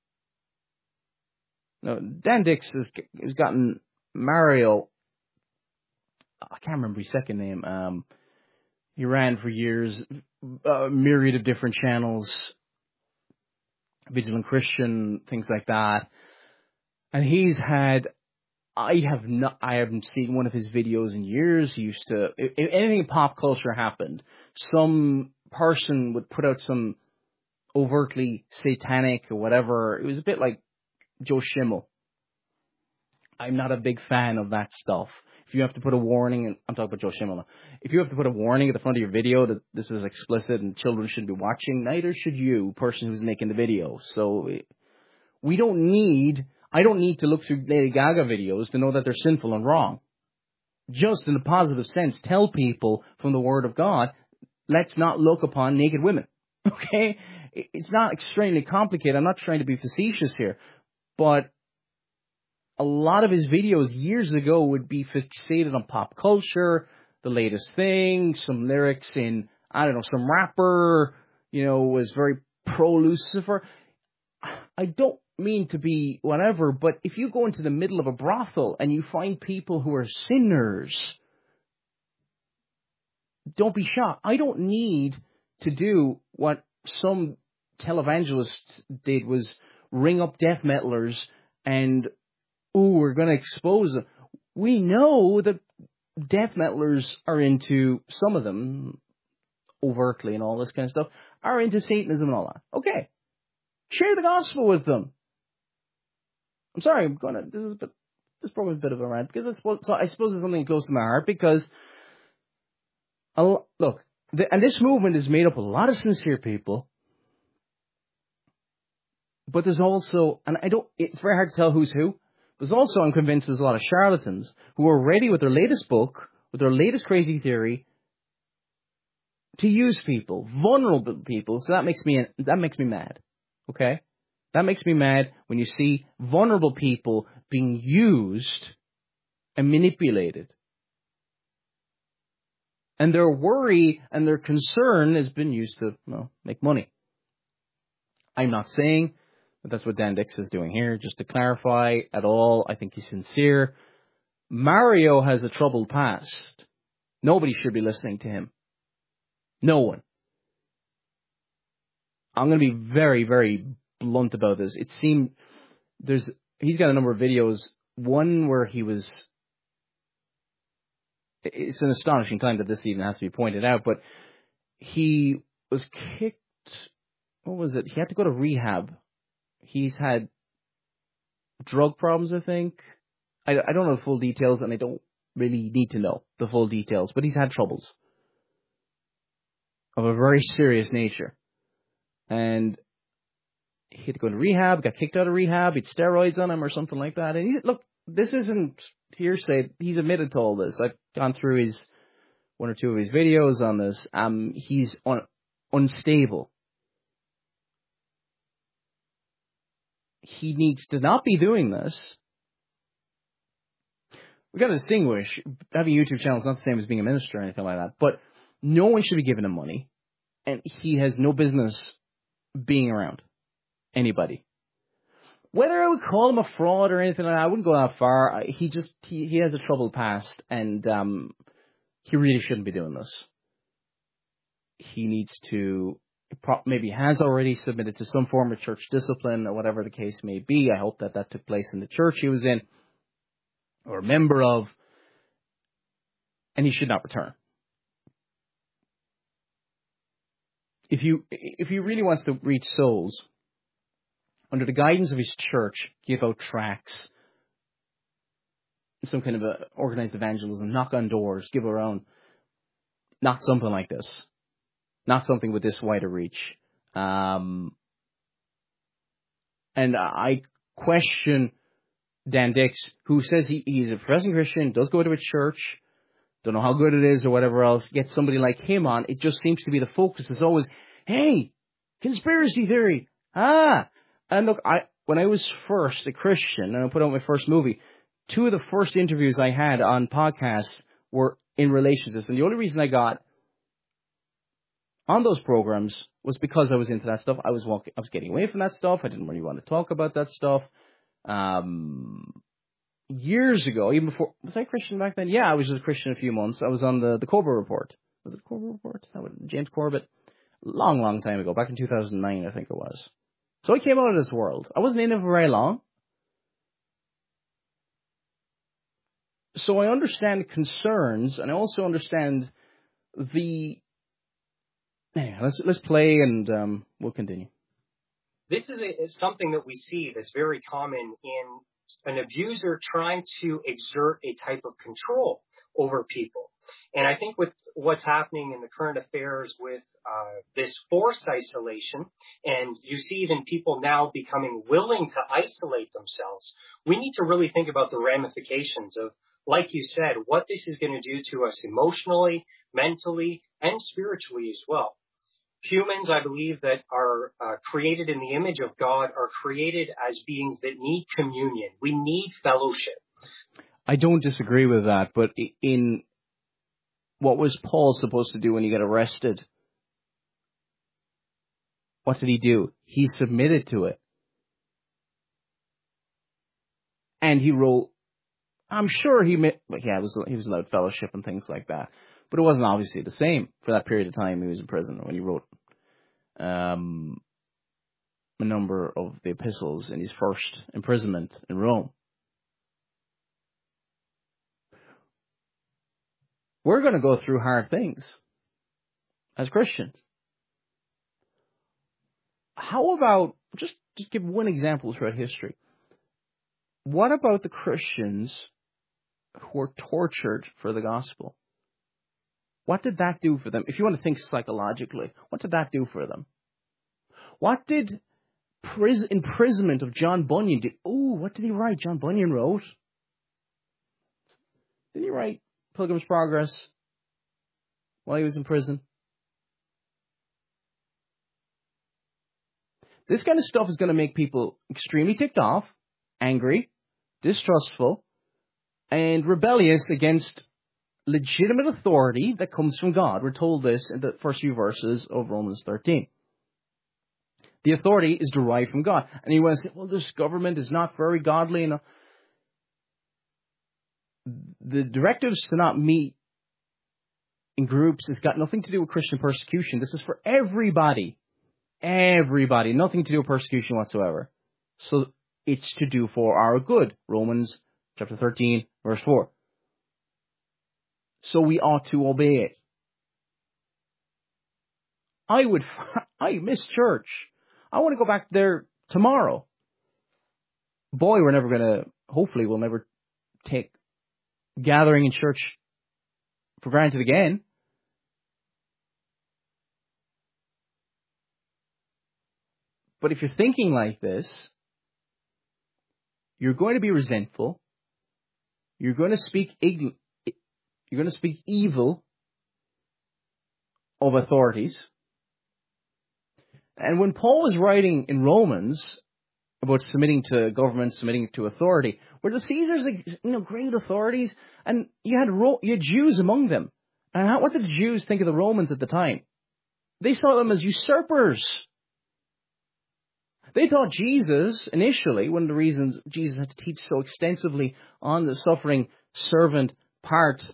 No, Dan Dix has gotten Mario, I can't remember his second name, He ran for years, a myriad of different channels, Vigilant Christian, things like that. And he's had, I haven't seen one of his videos in years. He used to, if anything in pop culture happened, some person would put out some overtly satanic or whatever. It was a bit like Joe Schmo. I'm not a big fan of that stuff. If you have to put a warning, and I'm talking about Joe Schmo now. If you have to put a warning at the front of your video that this is explicit and children shouldn't be watching, neither should you, person who's making the video. So I don't need to look through Lady Gaga videos to know that they're sinful and wrong. Just in a positive sense, tell people from the Word of God, let's not look upon naked women. Okay? It's not extremely complicated. I'm not trying to be facetious here. But a lot of his videos years ago would be fixated on pop culture, the latest thing, some lyrics in, I don't know, some rapper, was very pro-Lucifer. I don't mean to be whatever, but if you go into the middle of a brothel and you find people who are sinners, don't be shocked. I don't need to do what some televangelist did, was ring up death metalers and, we're going to expose them. We know that death metalers are into, some of them, overtly and all this kind of stuff, are into Satanism and all that. Okay. Share the gospel with them. I'm sorry, this program is a bit of a rant, because I suppose it's something close to my heart, because, look, and this movement is made up of a lot of sincere people, but there's also, and it's very hard to tell who's who. There's also, I'm convinced, there's a lot of charlatans who are ready with their latest book, with their latest crazy theory, to use people, vulnerable people. So that makes me mad. Okay? That makes me mad when you see vulnerable people being used and manipulated. And their worry and their concern has been used to, make money. I'm not saying but that's what Dan Dix is doing here. Just to clarify at all, I think he's sincere. Mario has a troubled past. Nobody should be listening to him. No one. I'm going to be very, very blunt about this. It seemed he's got a number of videos. One where it's an astonishing time that this even has to be pointed out, but he was kicked. What was it? He had to go to rehab. He's had drug problems, I think. I don't know the full details, and I don't really need to know the full details, but he's had troubles of a very serious nature. And he had to go to rehab, got kicked out of rehab, he had steroids on him or something like that. And look, this isn't hearsay. He's admitted to all this. I've gone through one or two of his videos on this. He's unstable. He needs to not be doing this. We've got to distinguish. Having a YouTube channel is not the same as being a minister or anything like that. But no one should be giving him money. And he has no business being around anybody. Whether I would call him a fraud or anything like that, I wouldn't go that far. He has a troubled past, and he really shouldn't be doing this. He needs to, maybe has already submitted to some form of church discipline or whatever the case may be. I hope that took place in the church he was in or a member of, and he should not return. If he really wants to reach souls, under the guidance of his church, give out tracts, some kind of a organized evangelism, knock on doors, give around, not something like this. Not something with this wide a reach. And I question Dan Dix, who says he's a professing Christian, does go to a church, don't know how good it is or whatever else, get somebody like him on. It just seems to be the focus is always, hey, conspiracy theory. And look, when I was first a Christian and I put out my first movie, two of the first interviews I had on podcasts were in relation to this. And the only reason I got on those programs was because I was into that stuff. I was getting away from that stuff. I didn't really want to talk about that stuff. Years ago, even before, was I Christian back then? Yeah, I was just a Christian a few months. I was on the Cobra Report. I Was it Corbett Report? James Corbett? Long time ago, back in 2009, I think it was. So I came out of this world. I wasn't in it for very long. So I understand concerns, and I also understand the... Anyway, let's play, and we'll continue. This is something that we see that's very common in an abuser trying to exert a type of control over people. And I think with what's happening in the current affairs with this forced isolation, and you see even people now becoming willing to isolate themselves, we need to really think about the ramifications of, like you said, what this is going to do to us emotionally, mentally, and spiritually as well. Humans, I believe, that are created in the image of God are created as beings that need communion. We need fellowship. I don't disagree with that, but in what was Paul supposed to do when he got arrested? What did he do? He submitted to it. And he wrote, I'm sure he was allowed fellowship and things like that. But it wasn't obviously the same for that period of time he was in prison when he wrote a number of the epistles in his first imprisonment in Rome. We're going to go through hard things as Christians. How about, just give one example throughout history. What about the Christians who were tortured for the gospel? What did that do for them? If you want to think psychologically, what did that do for them? What did imprisonment of John Bunyan do? Oh, what did he write? John Bunyan wrote. Did he write Pilgrim's Progress while he was in prison? This kind of stuff is going to make people extremely ticked off, angry, distrustful, and rebellious against legitimate authority that comes from God. We're told this in the first few verses of Romans 13. The authority is derived from God. And you want to say, well, this government is not very godly. And the directives to not meet in groups has got nothing to do with Christian persecution. This is for everybody. Everybody. Nothing to do with persecution whatsoever. So it's to do for our good. Romans chapter 13, verse 4. So we ought to obey it. I miss church. I want to go back there tomorrow. Boy, hopefully we'll never take gathering in church for granted again. But if you're thinking like this, you're going to be resentful. You're going to speak evil of authorities. And when Paul was writing in Romans about submitting to government, submitting to authority, were the Caesars, great authorities, and you had Jews among them. And what did the Jews think of the Romans at the time? They saw them as usurpers. They thought Jesus, initially, one of the reasons Jesus had to teach so extensively on the suffering servant part,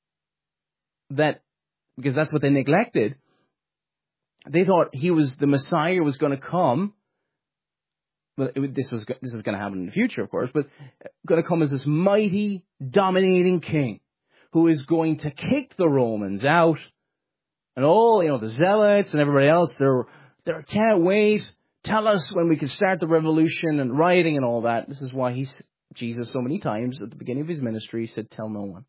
because that's what they neglected, they thought the Messiah was going to come. Well, this is going to happen in the future, of course, but going to come as this mighty, dominating king who is going to kick the Romans out, and all the zealots and everybody else. They can't wait. Tell us when we can start the revolution and rioting and all that. This is why Jesus so many times at the beginning of his ministry said, "Tell no one,"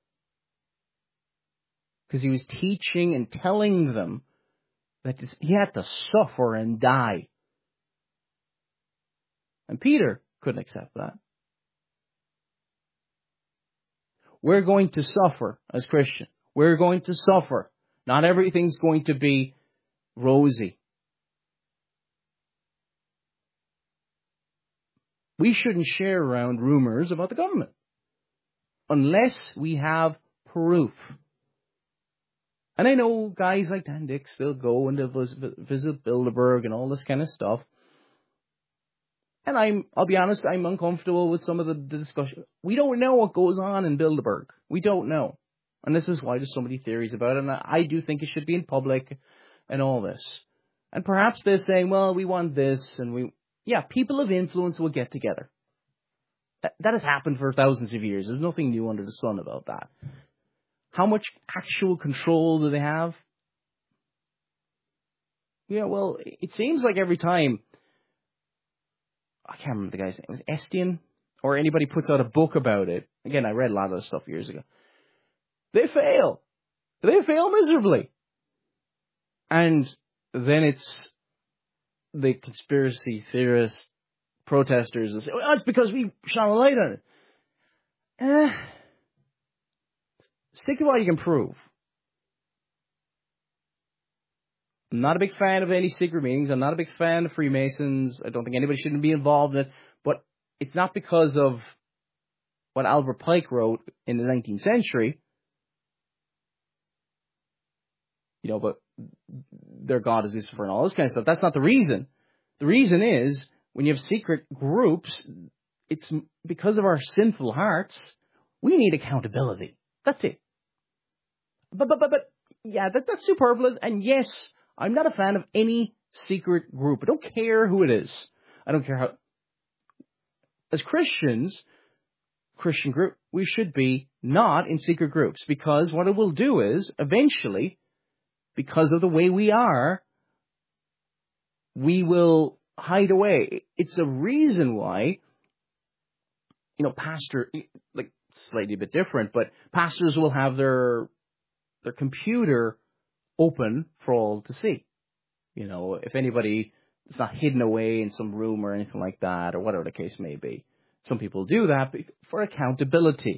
because he was teaching and telling them that he had to suffer and die. And Peter couldn't accept that. We're going to suffer as Christians. We're going to suffer. Not everything's going to be rosy. We shouldn't share around rumors about the government unless we have proof. And I know guys like Dan Dix, they'll go and they'll visit Bilderberg and all this kind of stuff. And I'll be honest, I'm uncomfortable with some of the discussion. We don't know what goes on in Bilderberg. We don't know. And this is why there's so many theories about it. And I do think it should be in public and all this. And perhaps they're saying, well, we want this, and people of influence will get together. That has happened for thousands of years. There's nothing new under the sun about that. How much actual control do they have? Yeah, well, it seems like every time, I can't remember the guy's name, was it Estienne? Or anybody puts out a book about it. Again, I read a lot of this stuff years ago. They fail. They fail miserably. And then it's the conspiracy theorists, protesters, and say, well, it's because we shone a light on it. Stick to what you can prove. I'm not a big fan of any secret meetings. I'm not a big fan of Freemasons. I don't think anybody shouldn't be involved in it. But it's not because of what Albert Pike wrote in the 19th century. But their God is Lucifer and all this kind of stuff. That's not the reason. The reason is, when you have secret groups, it's because of our sinful hearts, we need accountability. That's it. But that's superfluous. And yes, I'm not a fan of any secret group. I don't care who it is. I don't care how. As Christians, Christian group, we should be not in secret groups, because what it will do is, eventually, because of the way we are, we will hide away. It's a reason why, pastor, like slightly a bit different, but pastors will have their computer open for all to see. If anybody, it's not hidden away in some room or anything like that, or whatever the case may be. Some people do that for accountability.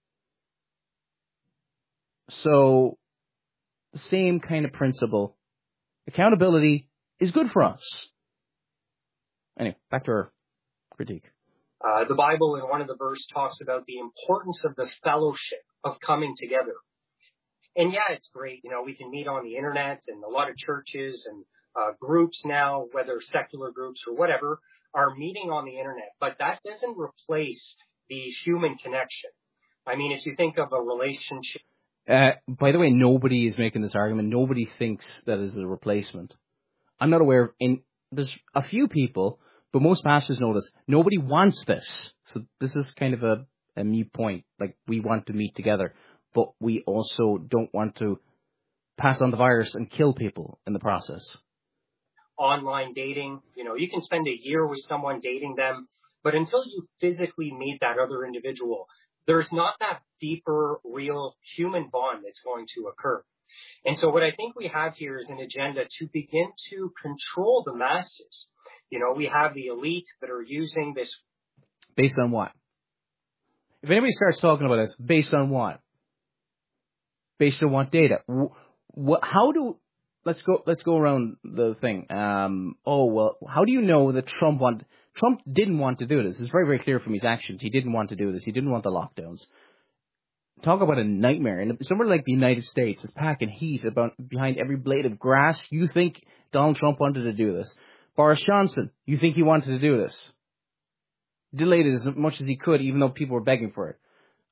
So, same kind of principle. Accountability is good for us. Anyway, back to our critique. The Bible, in one of the verses, talks about the importance of the fellowship, of coming together. And yeah, it's great. We can meet on the internet, and a lot of churches and groups now, whether secular groups or whatever, are meeting on the internet. But that doesn't replace the human connection. I mean, if you think of a relationship. By the way, nobody is making this argument. Nobody thinks that is a replacement. I'm not aware of there's a few people, but most pastors know this. Nobody wants this. So this is kind of a mute point. Like, we want to meet together, but we also don't want to pass on the virus and kill people in the process. Online dating, you can spend a year with someone dating them, but until you physically meet that other individual, there's not that deeper, real human bond that's going to occur. And so what I think we have here is an agenda to begin to control the masses. We have the elite that are using this. Based on what? If anybody starts talking about this, based on what? Based on what data? Let's go around the thing. How do you know that Trump didn't want to do this? It's very, very clear from his actions. He didn't want to do this. He didn't want the lockdowns. Talk about a nightmare. And somewhere like the United States, it's packing heat behind every blade of grass. You think Donald Trump wanted to do this? Boris Johnson, you think he wanted to do this? Delayed it as much as he could, even though people were begging for it.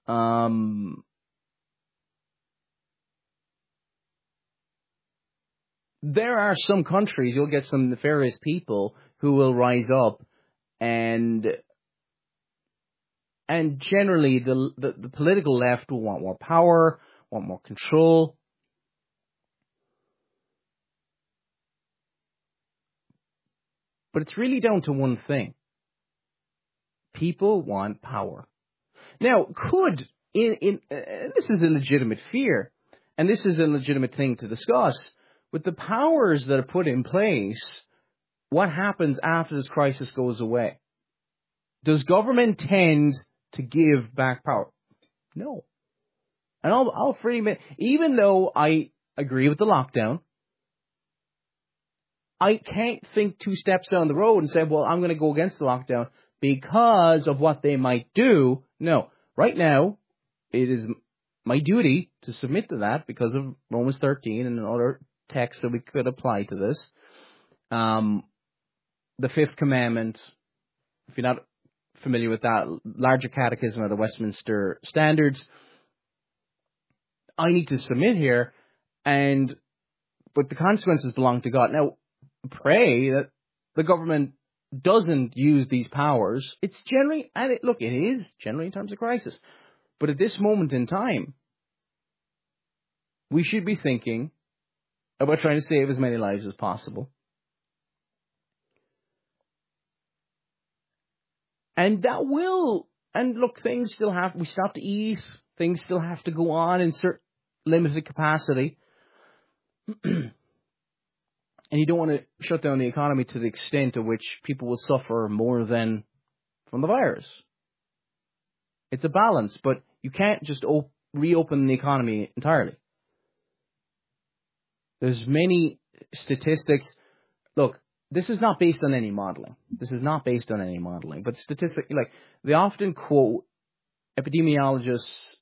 There are some countries, you'll get some nefarious people who will rise up, and generally the political left will want more power, want more control. But it's really down to one thing. People want power. Now, this is a legitimate fear, and this is a legitimate thing to discuss. With the powers that are put in place, what happens after this crisis goes away? Does government tend to give back power? No. And I'll freely admit, even though I agree with the lockdown, I can't think 2 steps down the road and say, well, I'm going to go against the lockdown because of what they might do. No. Right now, it is my duty to submit to that because of Romans 13 and other texts that we could apply to this. The 5th commandment, if you're not familiar with that, larger catechism of the Westminster Standards. I need to submit here, but the consequences belong to God. Now, pray that the government doesn't use these powers. It's generally, it is generally in times of crisis. But at this moment in time, we should be thinking about trying to save as many lives as possible. And that will, and look, things still have, we still have to eat, things still have to go on in certain limited capacity. And you don't want to shut down the economy to the extent to which people will suffer more than from the virus. It's a balance, but you can't just reopen the economy entirely. There's many statistics. Look, this is not based on any modeling. But statistically, like, they often quote epidemiologists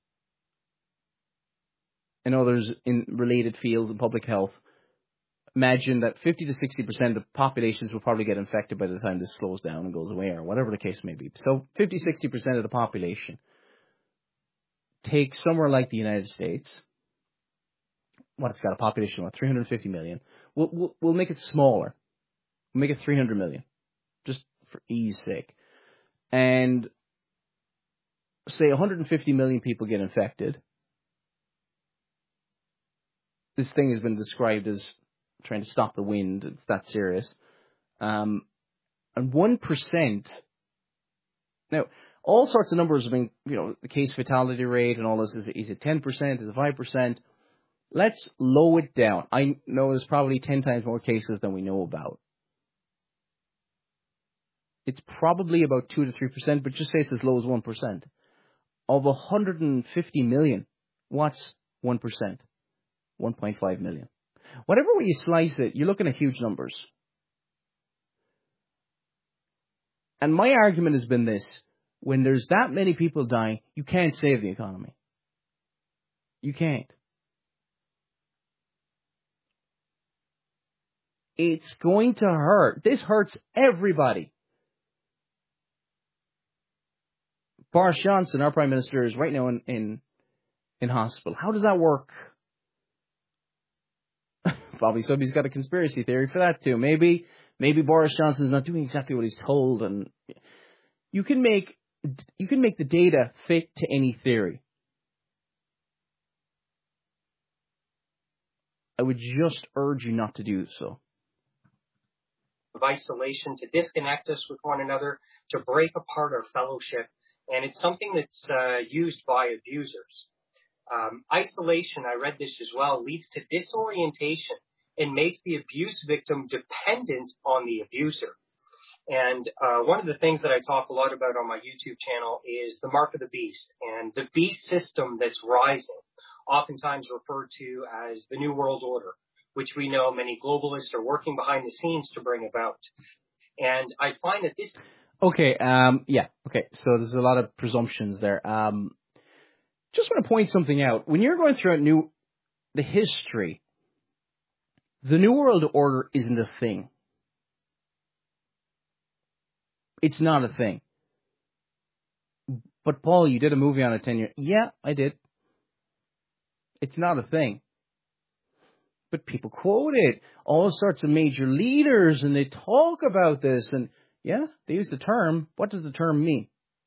and others in related fields of public health imagine that 50 to 60% of the populations will probably get infected by the time this slows down and goes away, or whatever the case may be. So 50, 60% of the population. Take somewhere like the United States, it's got a population of 350 million. We'll make it smaller. We'll make it 300 million, just for ease sake. And say 150 million people get infected. This thing has been described as trying to stop the wind. It's that serious. And 1%. Now, all sorts of numbers have been, the case fatality rate and all this. Is it 10%? Is it 5%? Let's low it down. I know there's probably 10 times more cases than we know about. It's probably about 2 to 3%, but just say it's as low as 1%. Of 150 million, what's 1%? 1.5 million. Whatever way you slice it, you're looking at huge numbers. And my argument has been this. When there's that many people dying, you can't save the economy. You can't. It's going to hurt. This hurts everybody. Boris Johnson, our Prime Minister, is right now in hospital. How does that work? Probably somebody's got a conspiracy theory for that too. Maybe Boris Johnson's not doing exactly what he's told, and you can make the data fit to any theory. I would just urge you not to do so. Of isolation, to disconnect us with one another, to break apart our fellowship. And it's something that's used by abusers. Isolation, I read this as well, leads to disorientation and makes the abuse victim dependent on the abuser. And one of the things that I talk a lot about on my YouTube channel is the mark of the beast, and the beast system that's rising, oftentimes referred to as the New World Order, which we know many globalists are working behind the scenes to bring about. And I find that this... Okay, so there's a lot of presumptions there. Just want to point something out. When you're going through the history, the New World Order isn't a thing. It's not a thing. But Paul, you did a movie on it 10 years. Yeah, I did. It's not a thing. But people quote it. All sorts of major leaders, and they talk about this, and yeah, they use the term. What does the term mean?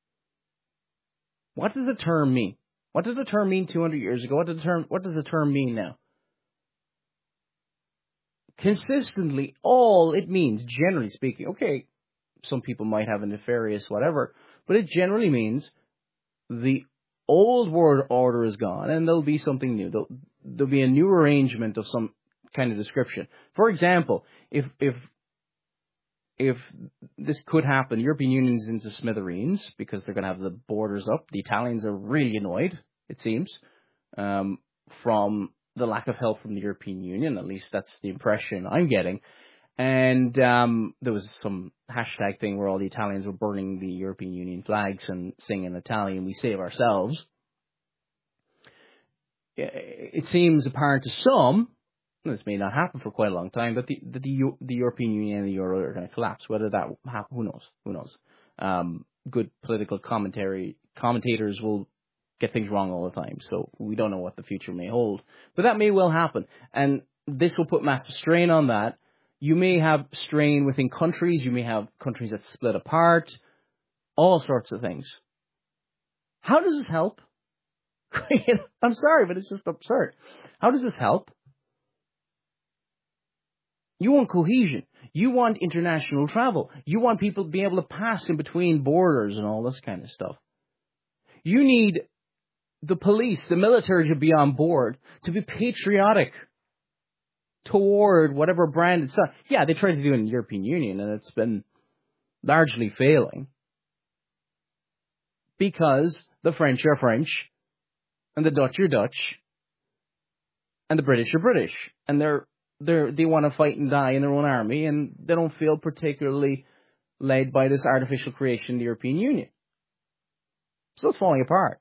What does the term mean? What does the term mean 200 years ago? What does the term mean now? Consistently, all it means, generally speaking, okay, some people might have a nefarious whatever, but it generally means the old world order is gone and there'll be something new. There'll be a new arrangement of some kind of description. For example, if this could happen, the European Union is into smithereens because they're going to have the borders up. The Italians are really annoyed, it seems, from the lack of help from the European Union. At least that's the impression I'm getting. And there was some hashtag thing where all the Italians were burning the European Union flags and singing Italian, "We save ourselves." It seems apparent to some, this may not happen for quite a long time, that the European Union and the Euro are going to collapse. Whether that happens, who knows? Good political commentators will get things wrong all the time. So we don't know what the future may hold. But that may well happen. And this will put massive strain on that. You may have strain within countries. You may have countries that split apart. All sorts of things. How does this help? I'm sorry, but it's just absurd. How does this help? You want cohesion. You want international travel. You want people to be able to pass in between borders and all this kind of stuff. You need the police, the military to be on board, to be patriotic toward whatever brand it's on. Yeah, they tried to do it in the European Union, and it's been largely failing. Because the French are French, and the Dutch are Dutch, and the British are British, and they want to fight and die in their own army, and they don't feel particularly led by this artificial creation, the European Union. So it's falling apart.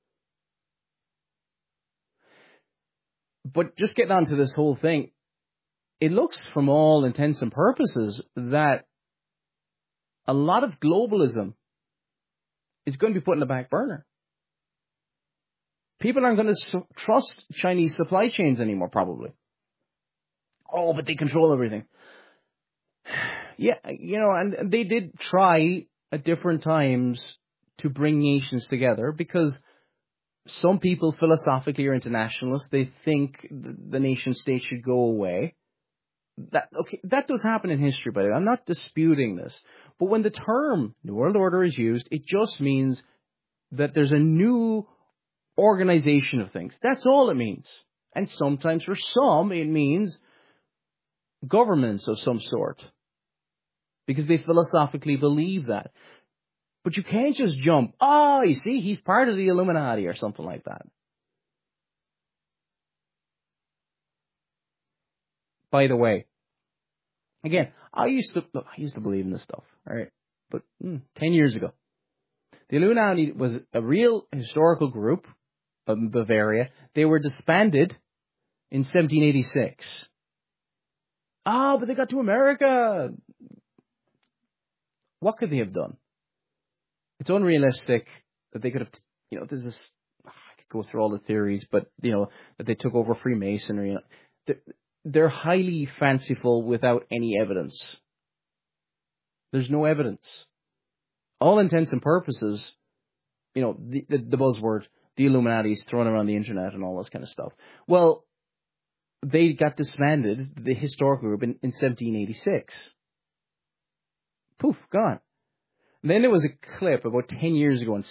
But just getting on to this whole thing, it looks from all intents and purposes that a lot of globalism is going to be put in the back burner. People aren't going to trust Chinese supply chains anymore, probably. Oh, but they control everything. Yeah, and they did try at different times to bring nations together because some people philosophically are internationalists. They think the nation state should go away. That does happen in history, by the way. I'm not disputing this. But when the term New World Order is used, it just means that there's a new organization of things. That's all it means. And sometimes for some, it means governments of some sort. Because they philosophically believe that. But you can't just jump, you see, he's part of the Illuminati or something like that. By the way, again, I used to believe in this stuff, all right? But 10 years ago, the Illuminati was a real historical group in Bavaria. They were disbanded in 1786. But they got to America. What could they have done? It's unrealistic that they could have, there's this, I could go through all the theories, but, that they took over Freemasonry. They're highly fanciful without any evidence. There's no evidence. All intents and purposes, the buzzword, the Illuminati is thrown around the internet and all this kind of stuff. Well, they got disbanded, the historical group, in 1786. Poof, gone. And then there was a clip about 10 years ago on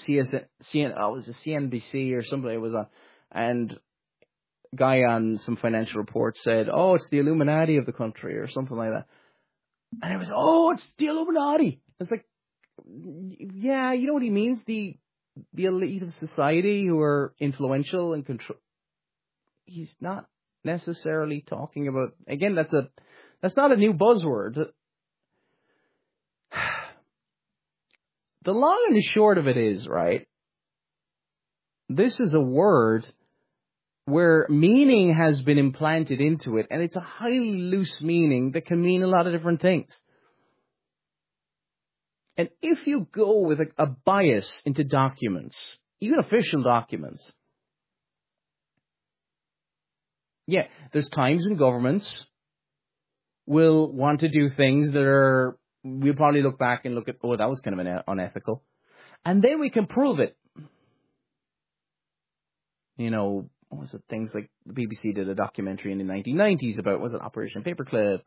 CNBC or somebody was on, and a guy on some financial report said, it's the Illuminati of the country or something like that. And it was, it's the Illuminati. It's like, yeah, you know what he means? The elite of society who are influential and control. He's not necessarily talking about, again, that's not a new buzzword. The long and the short of it is, right, this is a word where meaning has been implanted into it, and it's a highly loose meaning that can mean a lot of different things. And if you go with a bias into documents, even official documents, there's times when governments will want to do things that we'll probably look back and look at, that was kind of unethical. And then we can prove it. What was it? Things like the BBC did a documentary in the 1990s about, was it Operation Paperclip?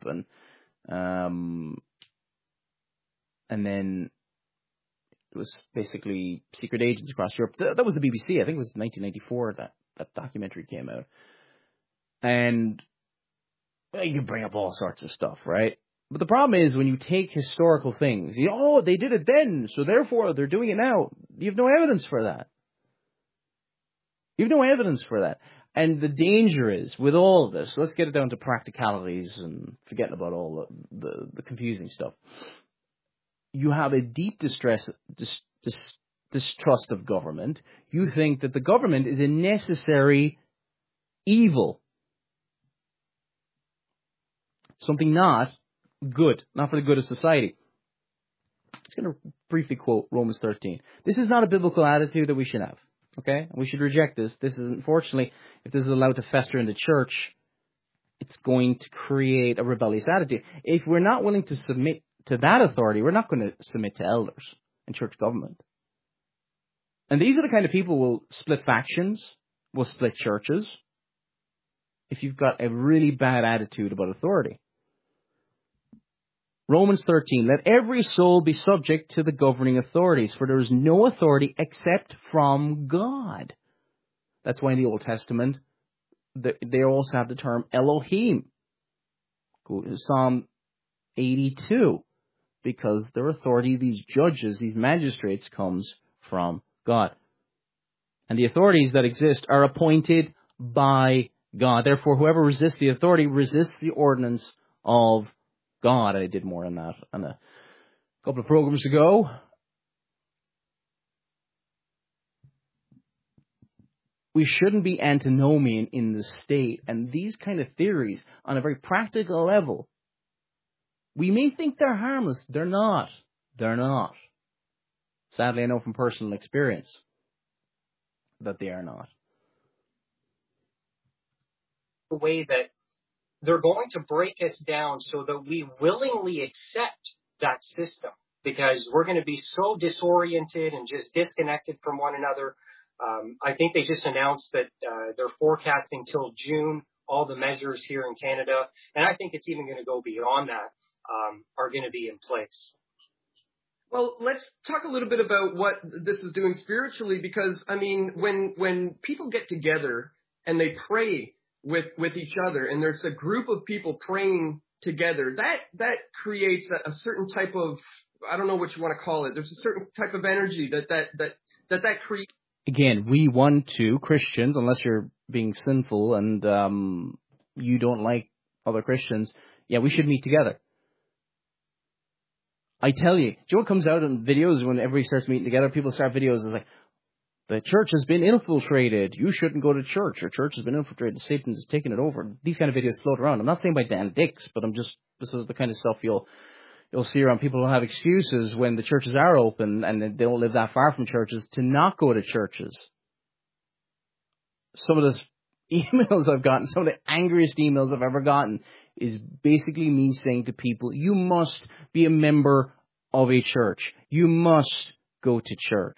And then it was basically secret agents across Europe. That was the BBC. I think it was 1994 that documentary came out. And you bring up all sorts of stuff, right? But the problem is when you take historical things, they did it then, so therefore they're doing it now. You have no evidence for that. You have no evidence for that. And the danger is, with all of this, let's get it down to practicalities and forgetting about all the confusing stuff. You have a deep distrust of government. You think that the government is a necessary evil. Something not good, not for the good of society. I'm just going to briefly quote Romans 13. This is not a biblical attitude that we should have. Okay? We should reject this. This is, unfortunately, if this is allowed to fester in the church, it's going to create a rebellious attitude. If we're not willing to submit to that authority, we're not going to submit to elders and church government. And these are the kind of people who will split factions, will split churches, if you've got a really bad attitude about authority. Romans 13, let every soul be subject to the governing authorities, for there is no authority except from God. That's why in the Old Testament, they also have the term Elohim. Go to Psalm 82, because their authority, these judges, these magistrates, comes from God. And the authorities that exist are appointed by God. Therefore, whoever resists the authority resists the ordinance of God. I did more on that on a couple of programs ago. We shouldn't be antinomian in the state. And these kind of theories, on a very practical level, we may think they're harmless. They're not. They're not. Sadly, I know from personal experience that they are not. The way that they're going to break us down so that we willingly accept that system, because we're going to be so disoriented and just disconnected from one another. I think they just announced that they're forecasting till June all the measures here in Canada, and I think it's even going to go beyond that, are going to be in place. Well, let's talk a little bit about what this is doing spiritually, because, I mean, when people get together and they pray with each other, and there's a group of people praying together, that creates a certain type of, I don't know what you want to call it, there's a certain type of energy that creates. Again, we want to, Christians, unless you're being sinful and you don't like other Christians, yeah, we should meet together. I tell you, do you know what comes out in videos when everybody starts meeting together? People start videos as like, the church has been infiltrated. You shouldn't go to church. Your church has been infiltrated. Satan has taken it over. These kind of videos float around. I'm not saying by Dan Dix, but this is the kind of stuff you'll see around. People who have excuses when the churches are open and they don't live that far from churches to not go to churches. Some of the emails I've gotten, some of the angriest emails I've ever gotten, is basically me saying to people, you must be a member of a church. You must go to church.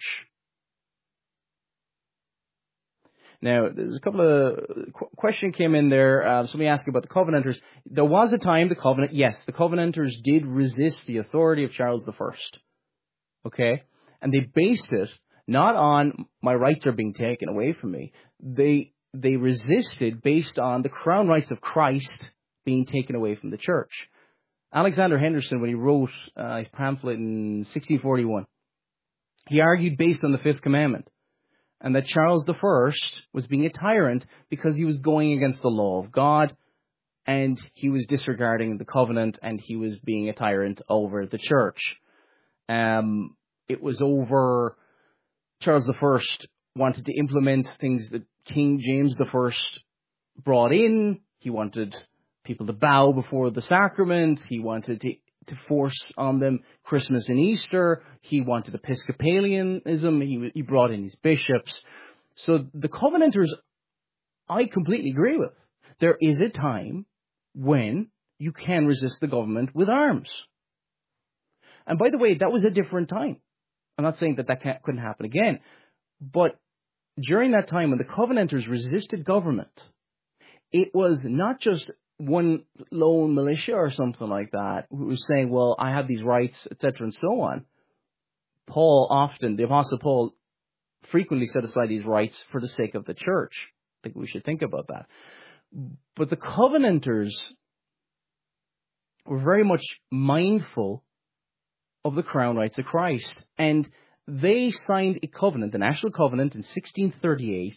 Now, there's a couple of question came in there. Somebody asked about the Covenanters. There was a time the Covenanters did resist the authority of Charles I. Okay? And they based it not on my rights are being taken away from me. They resisted based on the crown rights of Christ being taken away from the church. Alexander Henderson, when he wrote his pamphlet in 1641, he argued based on the Fifth Commandment, and that Charles I was being a tyrant because he was going against the law of God, and he was disregarding the covenant, and he was being a tyrant over the church. It was over Charles I wanted to implement things that King James I brought in. He wanted people to bow before the sacrament. He wanted to force on them Christmas and Easter. He wanted Episcopalianism. He brought in his bishops. So the Covenanters, I completely agree with. There is a time when you can resist the government with arms. And by the way, that was a different time. I'm not saying that couldn't happen again. But during that time when the Covenanters resisted government, it was not just one lone militia or something like that who was saying, well, I have these rights, etc., and so on. The Apostle Paul frequently set aside these rights for the sake of the church. I think we should think about that. But the Covenanters were very much mindful of the crown rights of Christ. And they signed a covenant, the National Covenant, in 1638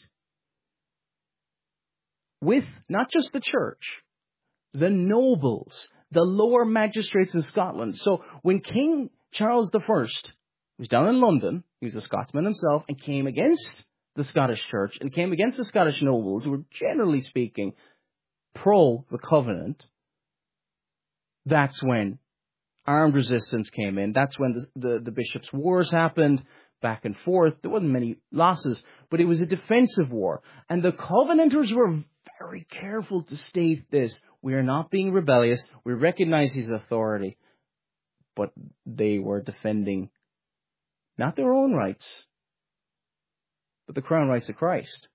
with not just the church, the nobles, the lower magistrates in Scotland. So when King Charles I was down in London, he was a Scotsman himself, and came against the Scottish church and came against the Scottish nobles, who were generally speaking pro the covenant, that's when armed resistance came in. That's when the bishops' wars happened. back and forth. There wasn't many losses, but it was a defensive war. And the Covenanters were very careful to state this. We are not being rebellious. We recognize his authority. But they were defending not their own rights, but the crown rights of Christ.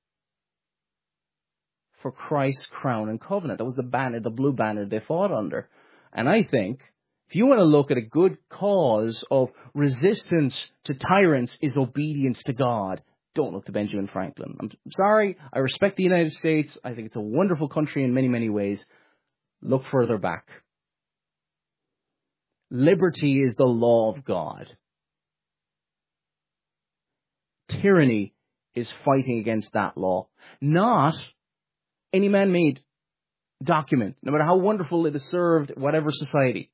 For Christ's crown and covenant. That was the banner, the blue banner they fought under. And I think, if you want to look at a good cause of resistance to tyrants is obedience to God, don't look to Benjamin Franklin. I'm sorry, I respect the United States. I think it's a wonderful country in many, many ways. Look further back. Liberty is the law of God. Tyranny is fighting against that law, not any man-made document, no matter how wonderful it has served whatever society.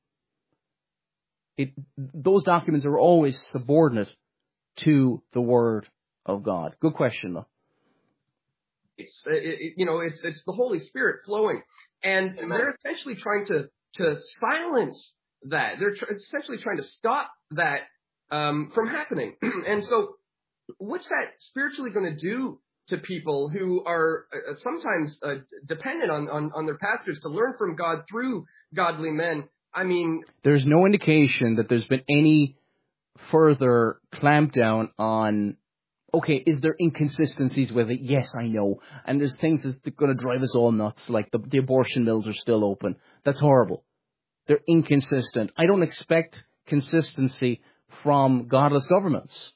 Those documents are always subordinate to the Word of God. Good question, though. It's the Holy Spirit flowing, and they're essentially trying to silence that. They're essentially trying to stop that from happening. And so, what's that spiritually going to do to people who are sometimes dependent on their pastors to learn from God through godly men? I mean, there's no indication that there's been any further clampdown on, okay, is there inconsistencies with it? Yes, I know. And there's things that's going to drive us all nuts, like the abortion mills are still open. That's horrible. They're inconsistent. I don't expect consistency from godless governments.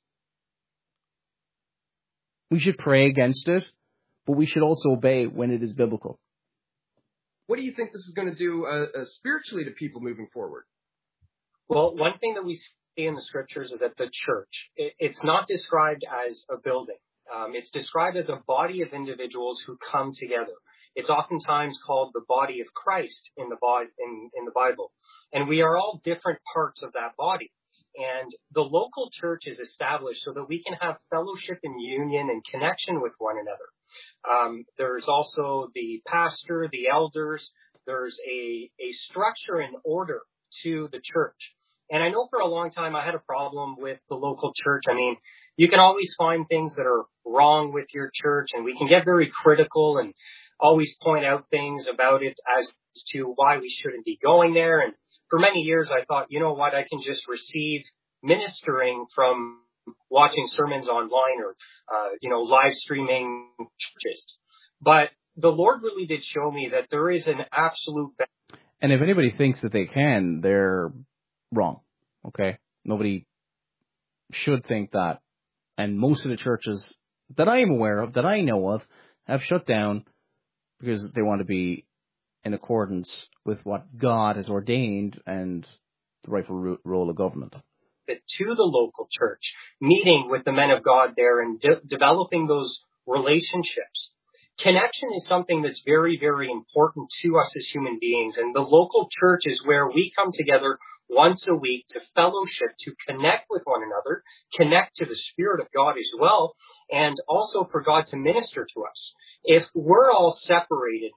We should pray against it, but we should also obey when it is biblical. What do you think this is going to do spiritually to people moving forward? Well, one thing that we see in the scriptures is that the church, it's not described as a building. It's described as a body of individuals who come together. It's oftentimes called the body of Christ in the Bible. And we are all different parts of that body. And the local church is established so that we can have fellowship and union and connection with one another. There's also the pastor, the elders. There's a structure and order to the church. And I know for a long time I had a problem with the local church. I mean, you can always find things that are wrong with your church, and we can get very critical and always point out things about it as to why we shouldn't be going there. And for many years, I thought, you know what, I can just receive ministering from watching sermons online or, live streaming churches. But the Lord really did show me that there is an absolute... And if anybody thinks that they can, they're wrong, okay? Nobody should think that. And most of the churches that I am aware of, that I know of, have shut down because they want to be in accordance with what God has ordained and the rightful role of government. To the local church, meeting with the men of God there and developing those relationships. Connection is something that's very, very important to us as human beings. And the local church is where we come together once a week to fellowship, to connect with one another, connect to the Spirit of God as well, and also for God to minister to us. If we're all separated,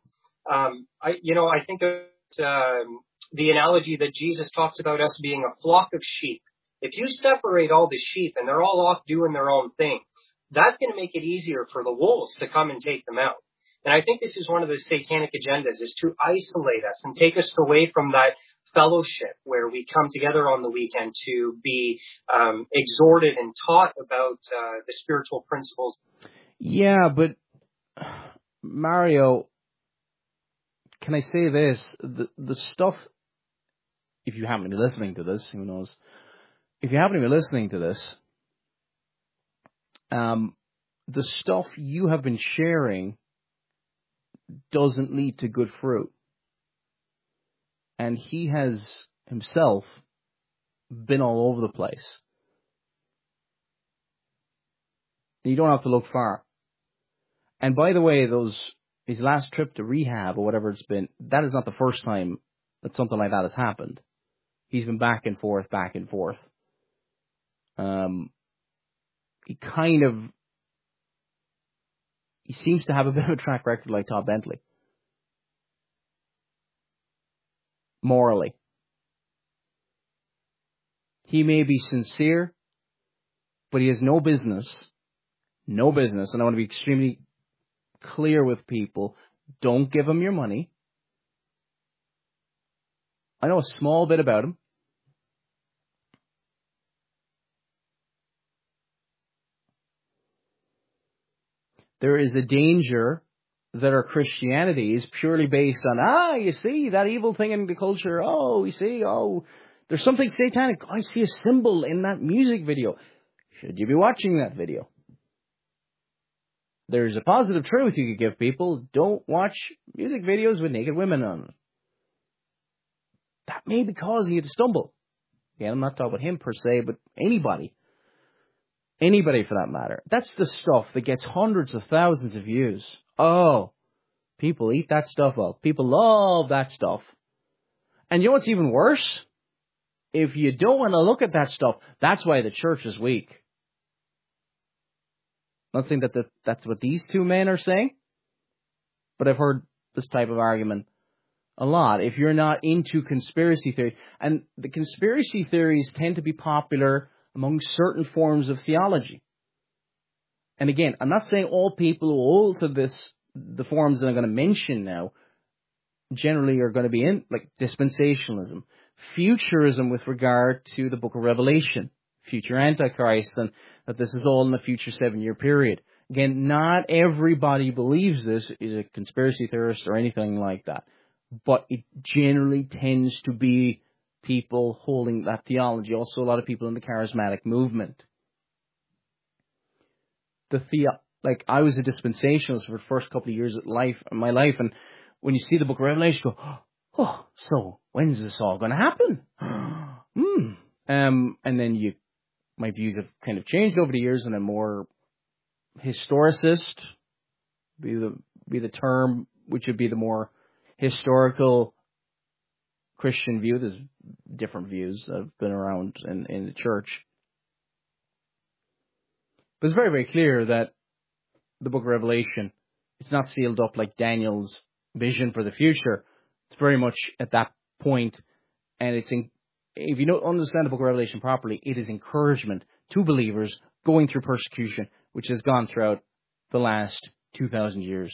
I think of the analogy that Jesus talks about us being a flock of sheep. If you separate all the sheep and they're all off doing their own thing, that's going to make it easier for the wolves to come and take them out. And I think this is one of the satanic agendas, is to isolate us and take us away from that fellowship where we come together on the weekend to be exhorted and taught about the spiritual principles. Yeah, but Mario, can I say this? The stuff, if you happen to be listening to this, who knows? If you happen to be listening to this, the stuff you have been sharing doesn't lead to good fruit. And he has himself been all over the place. You don't have to look far. And by the way, his last trip to rehab or whatever it's been, that is not the first time that something like that has happened. He's been back and forth. He seems to have a bit of a track record like Todd Bentley. Morally. He may be sincere, But he has no business, and I want to be extremely clear with people, don't give him your money. I know a small bit about him. There is a danger that our Christianity is purely based on, you see, that evil thing in the culture. There's something satanic. I see a symbol in that music video. Should you be watching that video? There's a positive truth you could give people. Don't watch music videos with naked women on it. That may be causing you to stumble. Again, I'm not talking about him per se, but anybody. Anybody for that matter. That's the stuff that gets hundreds of thousands of views. Oh, people eat that stuff up. People love that stuff. And you know what's even worse? If you don't want to look at that stuff, that's why the church is weak. I'm not saying that that's what these two men are saying, but I've heard this type of argument a lot. If you're not into conspiracy theory, and the conspiracy theories tend to be popular among certain forms of theology. And again, I'm not saying all people who hold to the forms that I'm going to mention now, generally are going to be in, like dispensationalism, futurism with regard to the book of Revelation, future Antichrist, and that this is all in the future 7-year period. Again, not everybody believes this, is a conspiracy theorist or anything like that. But it generally tends to be people holding that theology. Also, a lot of people in the charismatic movement. I was a dispensationalist for the first couple of years of my life, and when you see the book of Revelation, you go, so when's this all going to happen? And then my views have kind of changed over the years, and I'm more historicist, be the term, which would be the more historical Christian view. There's different views that have been around in the church. But it's very, very clear that the book of Revelation, it's not sealed up like Daniel's vision for the future. It's very much at that point, and if you don't understand the book of Revelation properly, it is encouragement to believers going through persecution, which has gone throughout the last 2,000 years.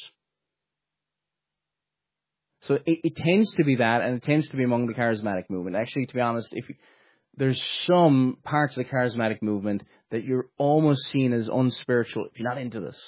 So it tends to be that, and it tends to be among the charismatic movement. Actually, to be honest, there's some parts of the charismatic movement that you're almost seen as unspiritual if you're not into this.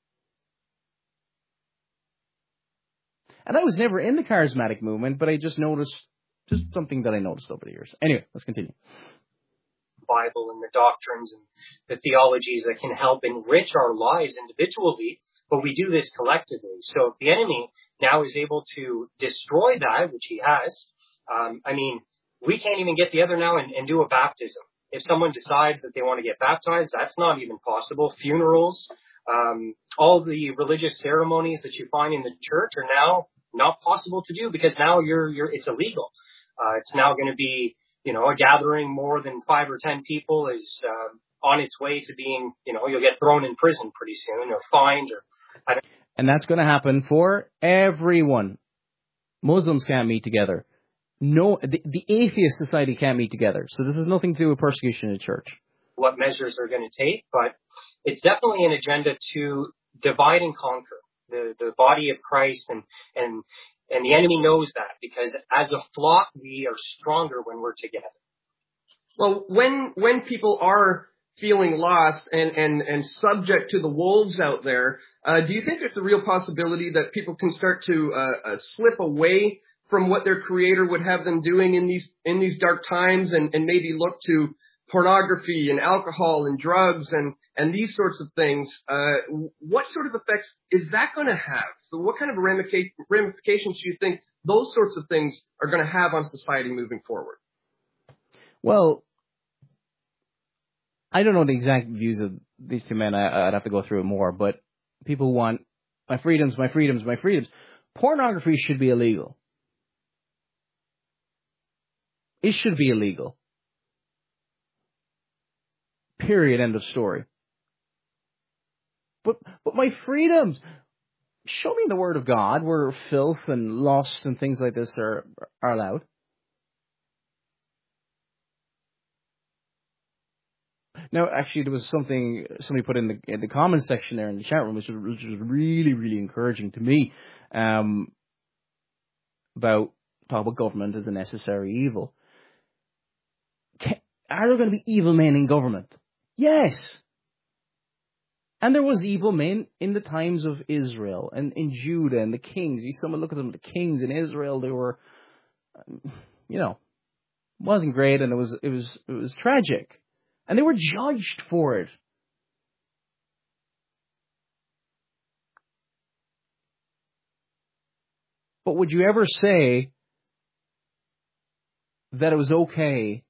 And I was never in the charismatic movement, but I just noticed, just something that I noticed over the years. Anyway, let's continue. Bible and the doctrines and the theologies that can help enrich our lives individually, but we do this collectively. So if the enemy now is able to destroy that, which he has, we can't even get together now and do a baptism. If someone decides that they want to get baptized, that's not even possible. Funerals, all the religious ceremonies that you find in the church are now not possible to do because now it's illegal. It's now going to be, a gathering more than 5 or 10 people is on its way to being, you'll get thrown in prison pretty soon or fined and that's going to happen for everyone. Muslims can't meet together. No, the atheist society can't meet together. So this has nothing to do with persecution in the church. What measures are going to take, but it's definitely an agenda to divide and conquer the body of Christ, and the enemy knows that because as a flock we are stronger when we're together. Well, when people are feeling lost and subject to the wolves out there, do you think there's a real possibility that people can start to slip away from what their Creator would have them doing in these dark times, and maybe look to pornography and alcohol and drugs and these sorts of things? What sort of effects is that going to have? So what kind of ramifications do you think those sorts of things are going to have on society moving forward? Well, I don't know the exact views of these two men. I'd have to go through it more, but people want my freedoms, my freedoms, my freedoms. Pornography should be illegal. It should be illegal. Period. End of story. But my freedoms. Show me the Word of God where filth and lust and things like this are allowed. Now, actually, there was something somebody put in the comment section there in the chat room, which was really, really encouraging to me, about talking about government as a necessary evil. Are there going to be evil men in government? Yes. And there was evil men in the times of Israel and in Judah and the kings. You someone look at them, the kings in Israel, they were, wasn't great, and it was tragic. And they were judged for it. But would you ever say that it was okay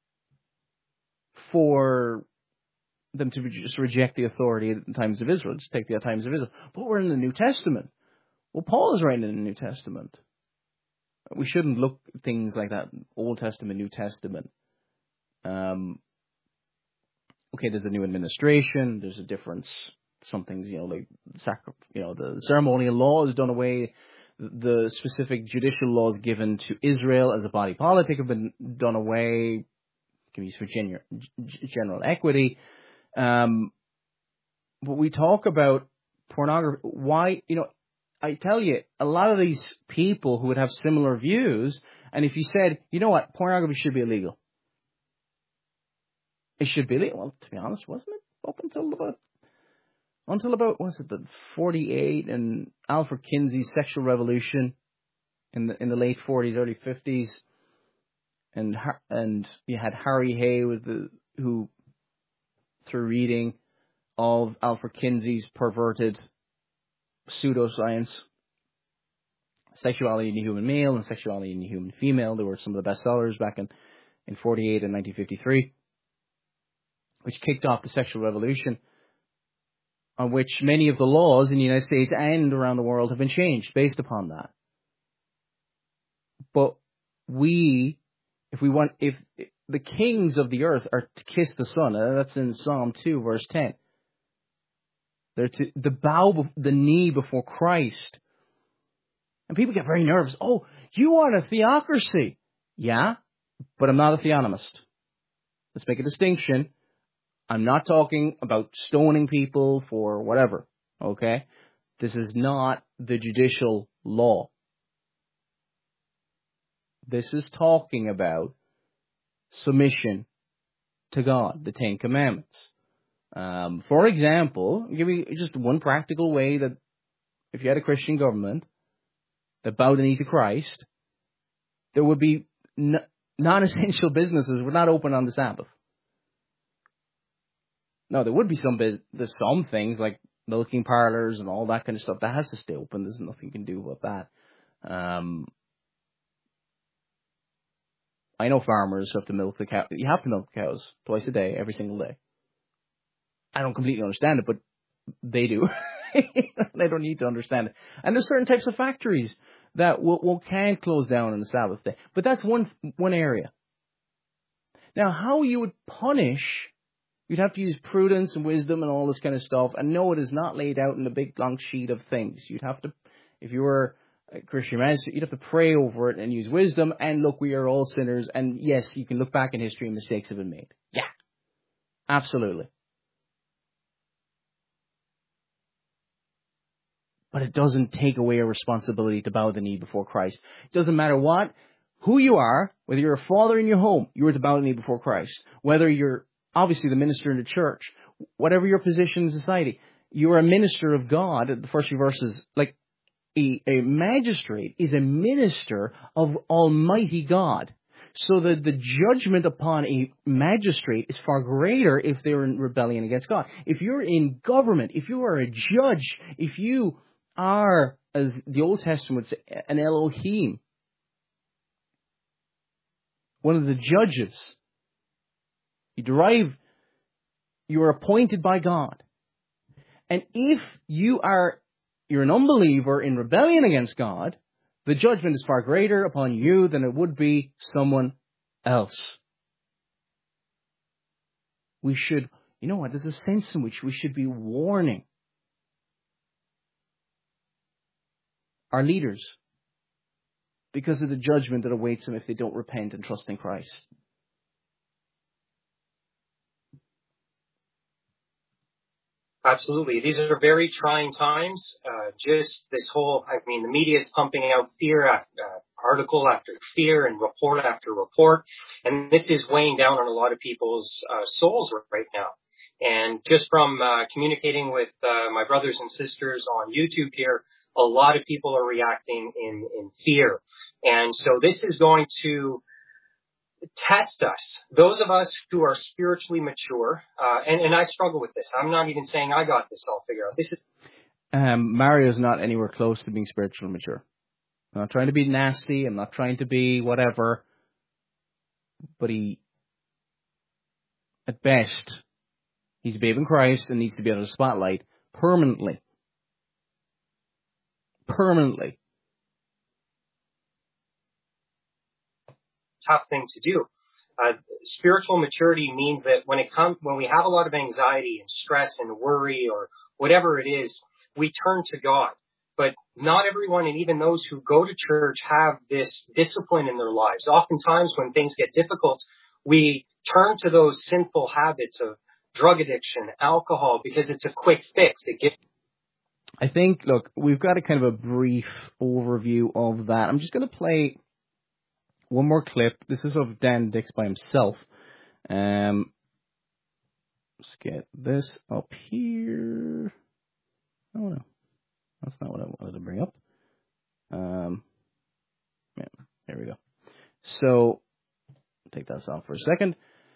for them to just reject the authority at the times of Israel, just take the times of Israel? But we're in the New Testament. Well, Paul is writing in the New Testament. We shouldn't look at things like that, Old Testament, New Testament. Okay, there's a new administration, there's a difference. Some things, like the ceremonial law is done away. The specific judicial laws given to Israel as a body politic have been done away. Can be used for general equity. But we talk about pornography. Why, I tell you, a lot of these people who would have similar views, and if you said, you know what, pornography should be illegal. It should be illegal. Well, to be honest, wasn't it? Up until about, was it the 48 and Alfred Kinsey's sexual revolution in the late 40s, early 50s. And you had Harry Hay who through reading of Alfred Kinsey's perverted pseudoscience, Sexuality in the Human Male and Sexuality in the Human Female. They were some of the bestsellers back in 48 and 1953, which kicked off the sexual revolution, on which many of the laws in the United States and around the world have been changed based upon that. But if the kings of the earth are to kiss the Son, that's in Psalm 2, verse 10. They're to bow the knee before Christ. And people get very nervous. Oh, you want a theocracy. Yeah, but I'm not a theonomist. Let's make a distinction. I'm not talking about stoning people for whatever, okay? This is not the judicial law. This is talking about submission to God, the Ten Commandments. For example, I'll give you just one practical way that if you had a Christian government that bowed the knee to Christ, there would be non-essential businesses would not open on the Sabbath. No, there would be there's some things like milking parlors and all that kind of stuff that has to stay open. There's nothing you can do about that. I know farmers have to milk the cow. You have to milk the cows twice a day, every single day. I don't completely understand it, but they do. They don't need to understand it. And there's certain types of factories that can't close down on the Sabbath day. But that's one area. Now, how you would punish, you'd have to use prudence and wisdom and all this kind of stuff. And no, it is not laid out in a big long sheet of things. You'd have to, if you were a Christian man, you'd have to pray over it and use wisdom. And look, we are all sinners. And yes, you can look back in history and mistakes have been made. Yeah, absolutely. But it doesn't take away a responsibility to bow the knee before Christ. It doesn't matter who you are, whether you're a father in your home, you are to bow the knee before Christ. Whether you're obviously the minister in the church, whatever your position in society, you're a minister of God. The first few verses, like a magistrate is a minister of Almighty God. So that the judgment upon a magistrate is far greater if they're in rebellion against God. If you're in government, if you are a judge, if you are, as the Old Testament would say, an Elohim, one of the judges, you are appointed by God. And if you're an unbeliever in rebellion against God, the judgment is far greater upon you than it would be someone else. We should, there's a sense in which we should be warning our leaders because of the judgment that awaits them if they don't repent and trust in Christ. Absolutely. These are very trying times. Just this whole, the media is pumping out fear after article after fear and report after report. And this is weighing down on a lot of people's souls right now. And just from communicating with my brothers and sisters on YouTube here, a lot of people are reacting in fear. And so this is going to test us, those of us who are spiritually mature, and I struggle with this. I'm not even saying I got this all figured out. This is Mario's not anywhere close to being spiritually mature. I'm not trying to be nasty. I'm not trying to be whatever. But at best, he's a babe in Christ and needs to be under the spotlight permanently. Permanently. Tough thing to do. Spiritual maturity means that when we have a lot of anxiety and stress and worry or whatever it is, we turn to God. But not everyone, and even those who go to church, have this discipline in their lives. Oftentimes when things get difficult, we turn to those sinful habits of drug addiction, alcohol, because it's a quick fix. I think, look, we've got a kind of a brief overview of that. I'm just going to play one more clip. This is of Dan Dix by himself. Let's get this up here. Oh, no. That's not what I wanted to bring up. Yeah, there we go. So, take that off for a second.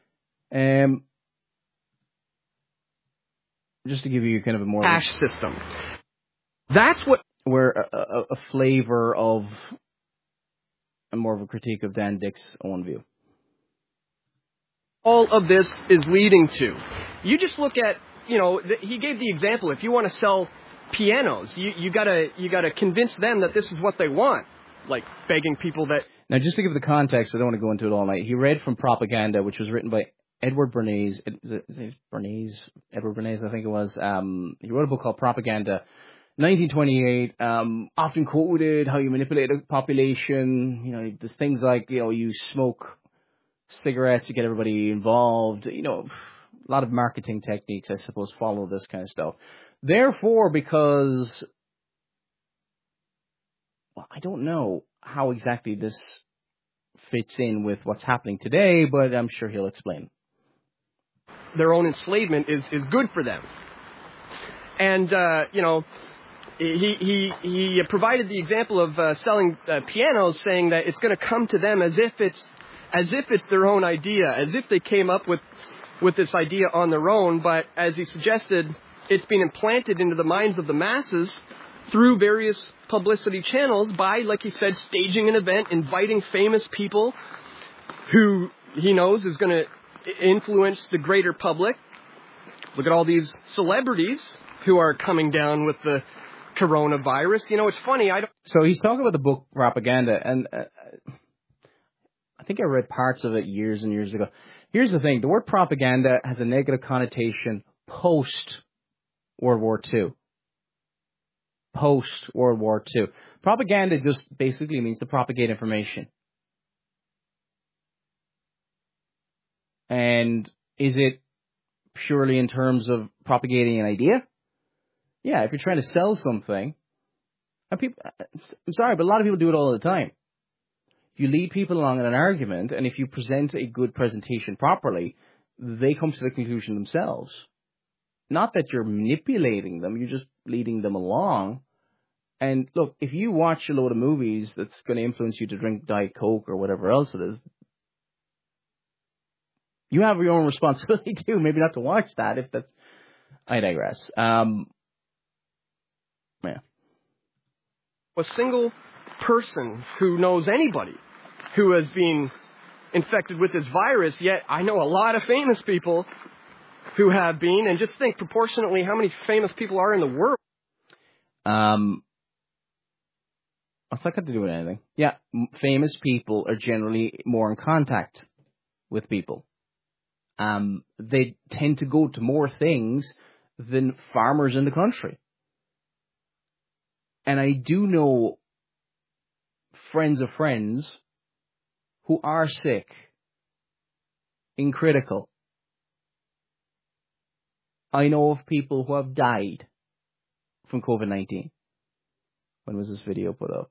Just to give you kind of a more cash system. That's what where a flavor of and more of a critique of Dan Dix's own view. All of this is leading to. You just look at, he gave the example. If you want to sell pianos, you gotta convince them that this is what they want, like begging people that. Now, just to give the context, I don't want to go into it all night. He read from Propaganda, which was written by Edward Bernays. Edward Bernays, I think it was. He wrote a book called Propaganda, 1928. Often quoted how you manipulate a population. There's things like you smoke cigarettes to get everybody involved. A lot of marketing techniques, I suppose, follow this kind of stuff. Therefore, because I don't know how exactly this fits in with what's happening today, but I'm sure he'll explain. Their own enslavement is good for them. And, he provided the example of selling pianos, saying that it's going to come to them as if it's their own idea, as if they came up with this idea on their own. But as he suggested, it's been implanted into the minds of the masses through various publicity channels by, like he said, staging an event, inviting famous people who he knows is going to influence the greater public. Look at all these celebrities who are coming down with the coronavirus. It's funny. So he's talking about the book Propaganda, and I think I read parts of it years and years ago. Here's the thing. The word propaganda has a negative connotation post-World War II. Post-World War II. Propaganda just basically means to propagate information. And is it purely in terms of propagating an idea? Yeah, if you're trying to sell something, and people, I'm sorry, but a lot of people do it all the time. You lead people along in an argument, and if you present a good presentation properly, they come to the conclusion themselves. Not that you're manipulating them, you're just leading them along. And look, if you watch a load of movies that's going to influence you to drink Diet Coke or whatever else it is, you have your own responsibility too. Maybe not to watch that if that's... I digress. Yeah. A single person who knows anybody who has been infected with this virus, yet I know a lot of famous people who have been, and just think proportionately how many famous people are in the world. What's that got to do with anything? Yeah, famous people are generally more in contact with people. They tend to go to more things than farmers in the country. And I do know friends of friends who are sick in critical. I know of people who have died from COVID-19. When was this video put up?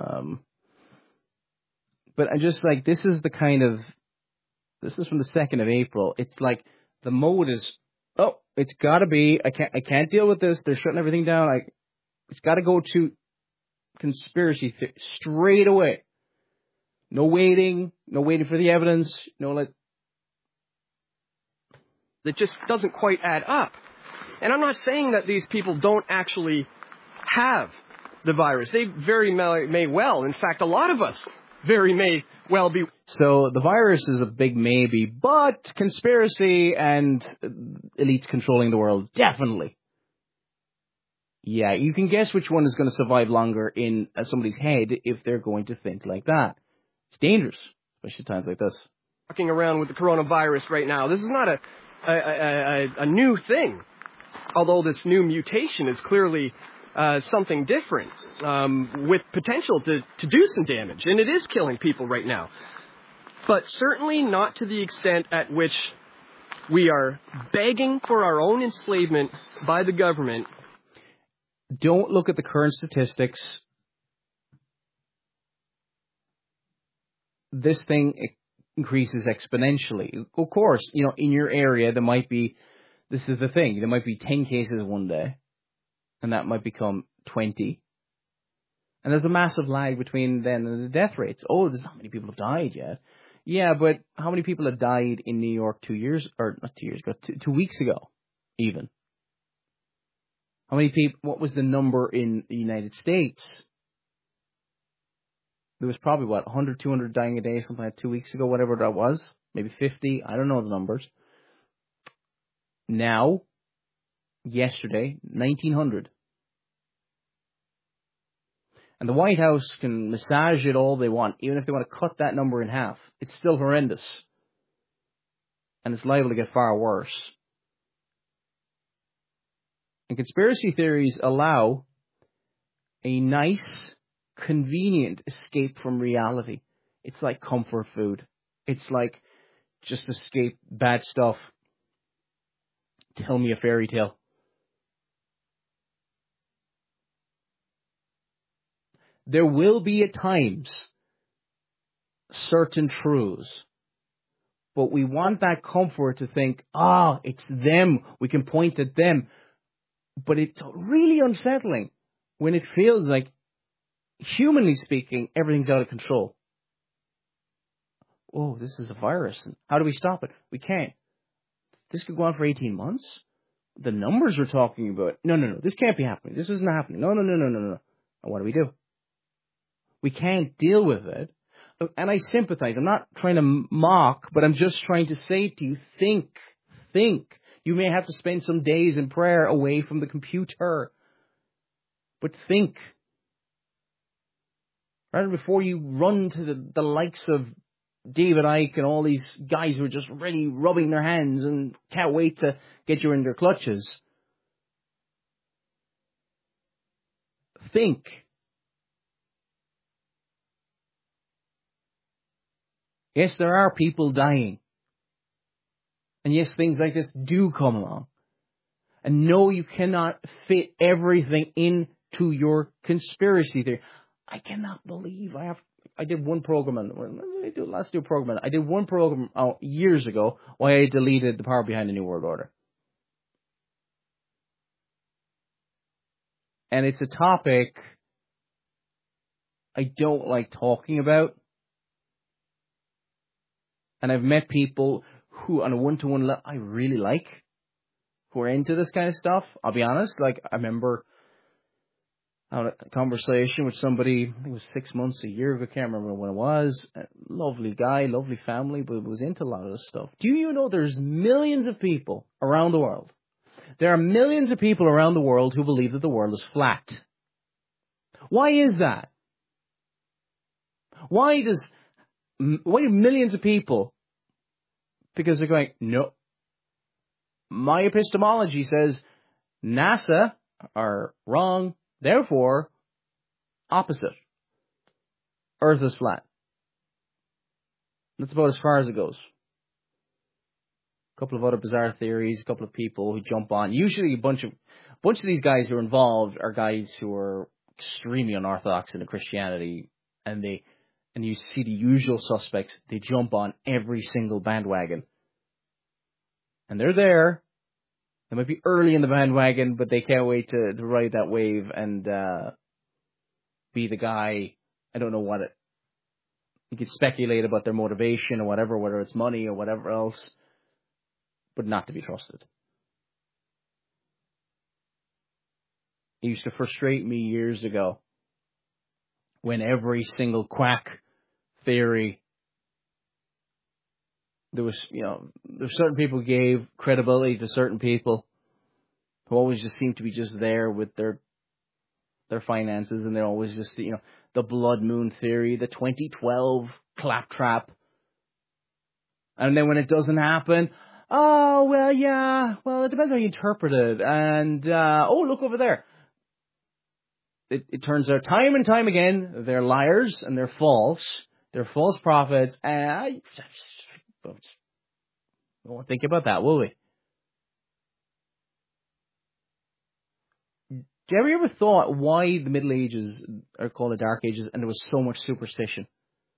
But I'm just like, this is from the 2nd of April. It's like the mode is, it's got to be, I can't deal with this. They're shutting everything down. It's got to go to conspiracy theory straight away. No waiting for the evidence. That just doesn't quite add up. And I'm not saying that these people don't actually have the virus. They very may well. In fact, a lot of us very may well be. So the virus is a big maybe, but conspiracy and elites controlling the world, definitely. Yeah, you can guess which one is going to survive longer in somebody's head if they're going to think like that. It's dangerous, especially at times like this. Walking around with the coronavirus right now. This is not a new thing, although this new mutation is clearly something different, with potential to do some damage, and it is killing people right now. But certainly not to the extent at which we are begging for our own enslavement by the government. Don't look at the current statistics. This thing increases exponentially. Of course, in your area, this is the thing, there might be 10 cases one day, and that might become 20. And there's a massive lag between then and the death rates. Oh, there's not many people have died yet. Yeah, but how many people have died in New York 2 weeks ago, even? How many people, what was the number in the United States? There was probably, 100, 200 dying a day, something like 2 weeks ago, whatever that was. Maybe 50, I don't know the numbers. Now, yesterday, 1,900. And the White House can massage it all they want, even if they want to cut that number in half. It's still horrendous. And it's liable to get far worse. And conspiracy theories allow a nice, convenient escape from reality. It's like comfort food. It's like just escape bad stuff. Tell me a fairy tale. There will be at times certain truths, but we want that comfort to think, it's them. We can point at them. But it's really unsettling when it feels like, humanly speaking, everything's out of control. Oh, this is a virus. How do we stop it? We can't. This could go on for 18 months? The numbers we're talking about. No. This can't be happening. This isn't happening. No. And what do? We can't deal with it. And I sympathize. I'm not trying to mock, but I'm just trying to say to you, think. You may have to spend some days in prayer away from the computer. But think. Rather before you run to the likes of David Icke and all these guys who are just really rubbing their hands and can't wait to get you in their clutches. Think. Yes, there are people dying. And yes, things like this do come along. And no, you cannot fit everything into your conspiracy theory. I cannot believe I did one program I did one program years ago why I deleted The Power Behind the New World Order. And it's a topic I don't like talking about. And I've met people who, on a one-to-one level, I really like, who are into this kind of stuff. I'll be honest, I remember I had a conversation with somebody, I think it was 6 months, a year ago, I can't remember when it was. A lovely guy, lovely family, but was into a lot of this stuff. Do you know there's millions of people around the world? There are millions of people around the world who believe that the world is flat. Why is that? Why do millions of people? Because they're going, no. My epistemology says NASA are wrong, therefore, opposite. Earth is flat. That's about as far as it goes. a couple of other bizarre theories, a couple of people who jump on. Usually a bunch of these guys who are involved are guys who are extremely unorthodox in Christianity, and you see the usual suspects. They jump on every single bandwagon. And they're there. They might be early in the bandwagon, but they can't wait to ride that wave and be the guy. I don't know what it. You could speculate about their motivation or whatever, whether it's money or whatever else, but not to be trusted. It used to frustrate me years ago when every single quack theory, there's certain people who gave credibility to certain people who always just seemed to be just there with their finances, and they're always just, the blood moon theory, the 2012 claptrap. And then when it doesn't happen, it depends how you interpret it. And, look over there. It turns out time and time again, they're liars and they're false. They're false prophets. And we won't think about that, will we? Have you ever thought why the Middle Ages are called the Dark Ages and there was so much superstition?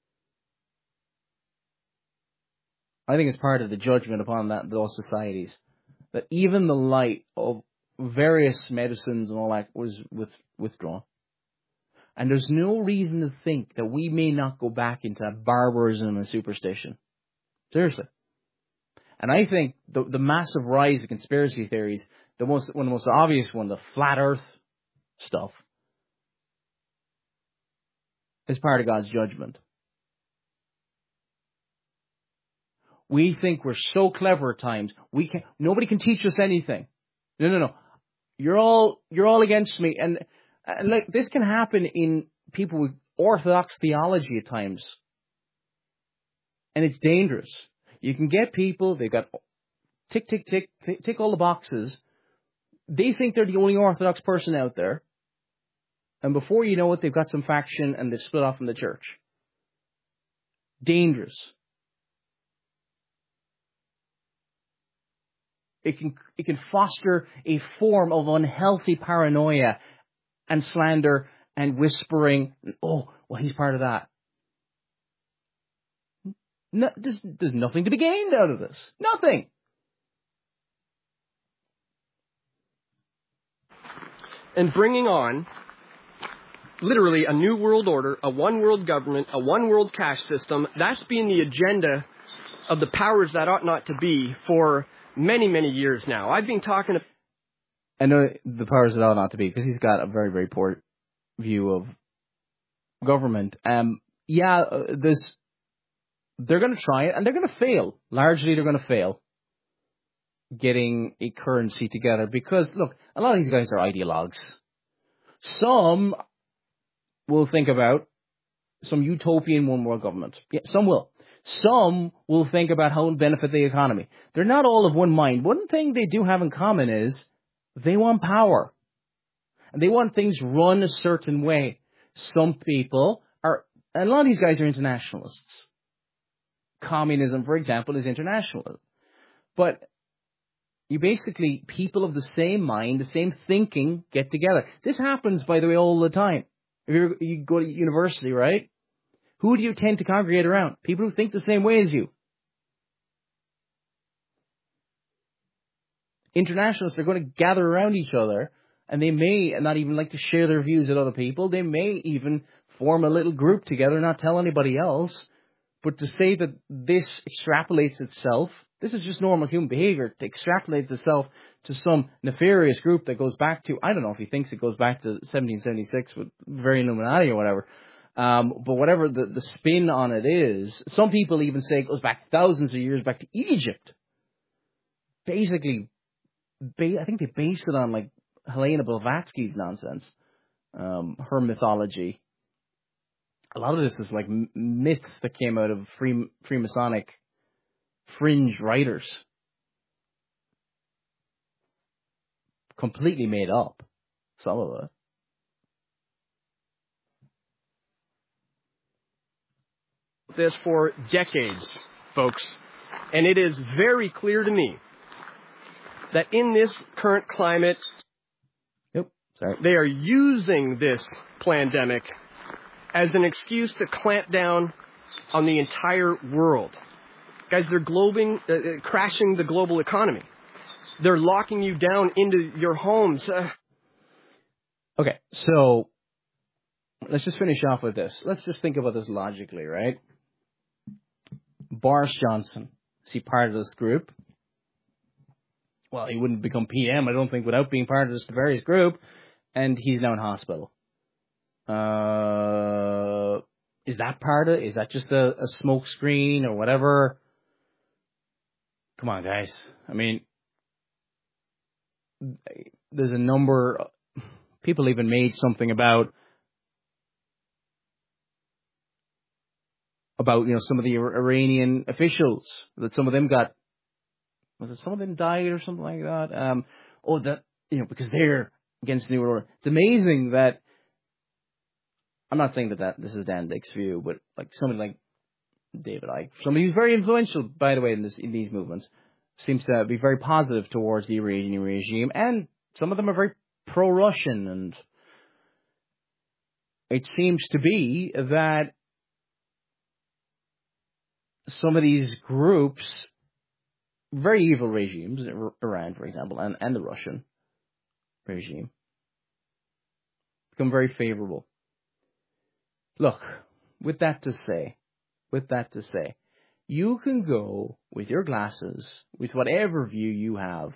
I think it's part of the judgment upon those societies. That even the light of various medicines and all that was withdrawn. And there's no reason to think that we may not go back into barbarism and superstition. Seriously. And I think the massive rise of conspiracy theories, one of the most obvious one, the flat earth stuff, is part of God's judgment. We think we're so clever at times. Nobody can teach us anything. No. You're all against me. And like this can happen in people with orthodox theology at times. And it's dangerous. You can get people, they've got tick all the boxes. They think they're the only orthodox person out there. And before you know it, they've got some faction and they've split off from the church. Dangerous. It can foster a form of unhealthy paranoia and slander and whispering. He's part of that. No, there's nothing to be gained out of this. Nothing. And bringing on literally a new world order, a one world government, a one world cash system, that's been the agenda of the powers that ought not to be for many, many years now. I've been talking to... I know the powers that ought not to be, because he's got a very, very poor view of government. They're going to try it, and they're going to fail. Largely, they're going to fail getting a currency together, because, look, a lot of these guys are ideologues. Some will think about some utopian one-world government. Yeah, some will. Some will think about how it will benefit the economy. They're not all of one mind. One thing they do have in common is they want power. And they want things run a certain way. Some people are, and a lot of these guys are internationalists. Communism, for example, is internationalism. But you basically, people of the same mind, the same thinking, get together. This happens, by the way, all the time. If you go to university, right? Who do you tend to congregate around? People who think the same way as you. Internationalists are going to gather around each other, and they may not even like to share their views with other people. They may even form a little group together, not tell anybody else. But to say that this extrapolates itself, this is just normal human behavior, to extrapolate itself to some nefarious group that goes back to, I don't know if he thinks it goes back to 1776 with very Illuminati or whatever. But whatever the spin on it is, some people even say it goes back thousands of years back to Egypt. Basically, I think they base it on like Helena Blavatsky's nonsense, her mythology. A lot of this is like myth that came out of Freemasonic fringe writers. Completely made up, some of it. This for decades, folks. And it is very clear to me that in this current climate, they are using this pandemic as an excuse to clamp down on the entire world. Guys, they're crashing the global economy. They're locking you down into your homes. Okay, so let's just finish off with this. Let's just think about this logically, right? Boris Johnson, is he part of this group? Well, he wouldn't become PM, I don't think, without being part of this various group, and he's now in hospital. Is that part of it? Is that just a smoke screen or whatever? Come on, guys. I mean, there's a number. People even made something about some of the Iranian officials, that some of them some of them died or something like that. Because they're against the New World Order. It's amazing that, I'm not saying that this is Dan Dick's view, but like somebody like David Icke, somebody who's very influential, by the way, in these movements, seems to be very positive towards the Iranian regime, and some of them are very pro-Russian, and it seems to be that some of these groups, very evil regimes, Iran, for example, and the Russian regime, become very favorable. Look, with that to say, you can go with your glasses, with whatever view you have.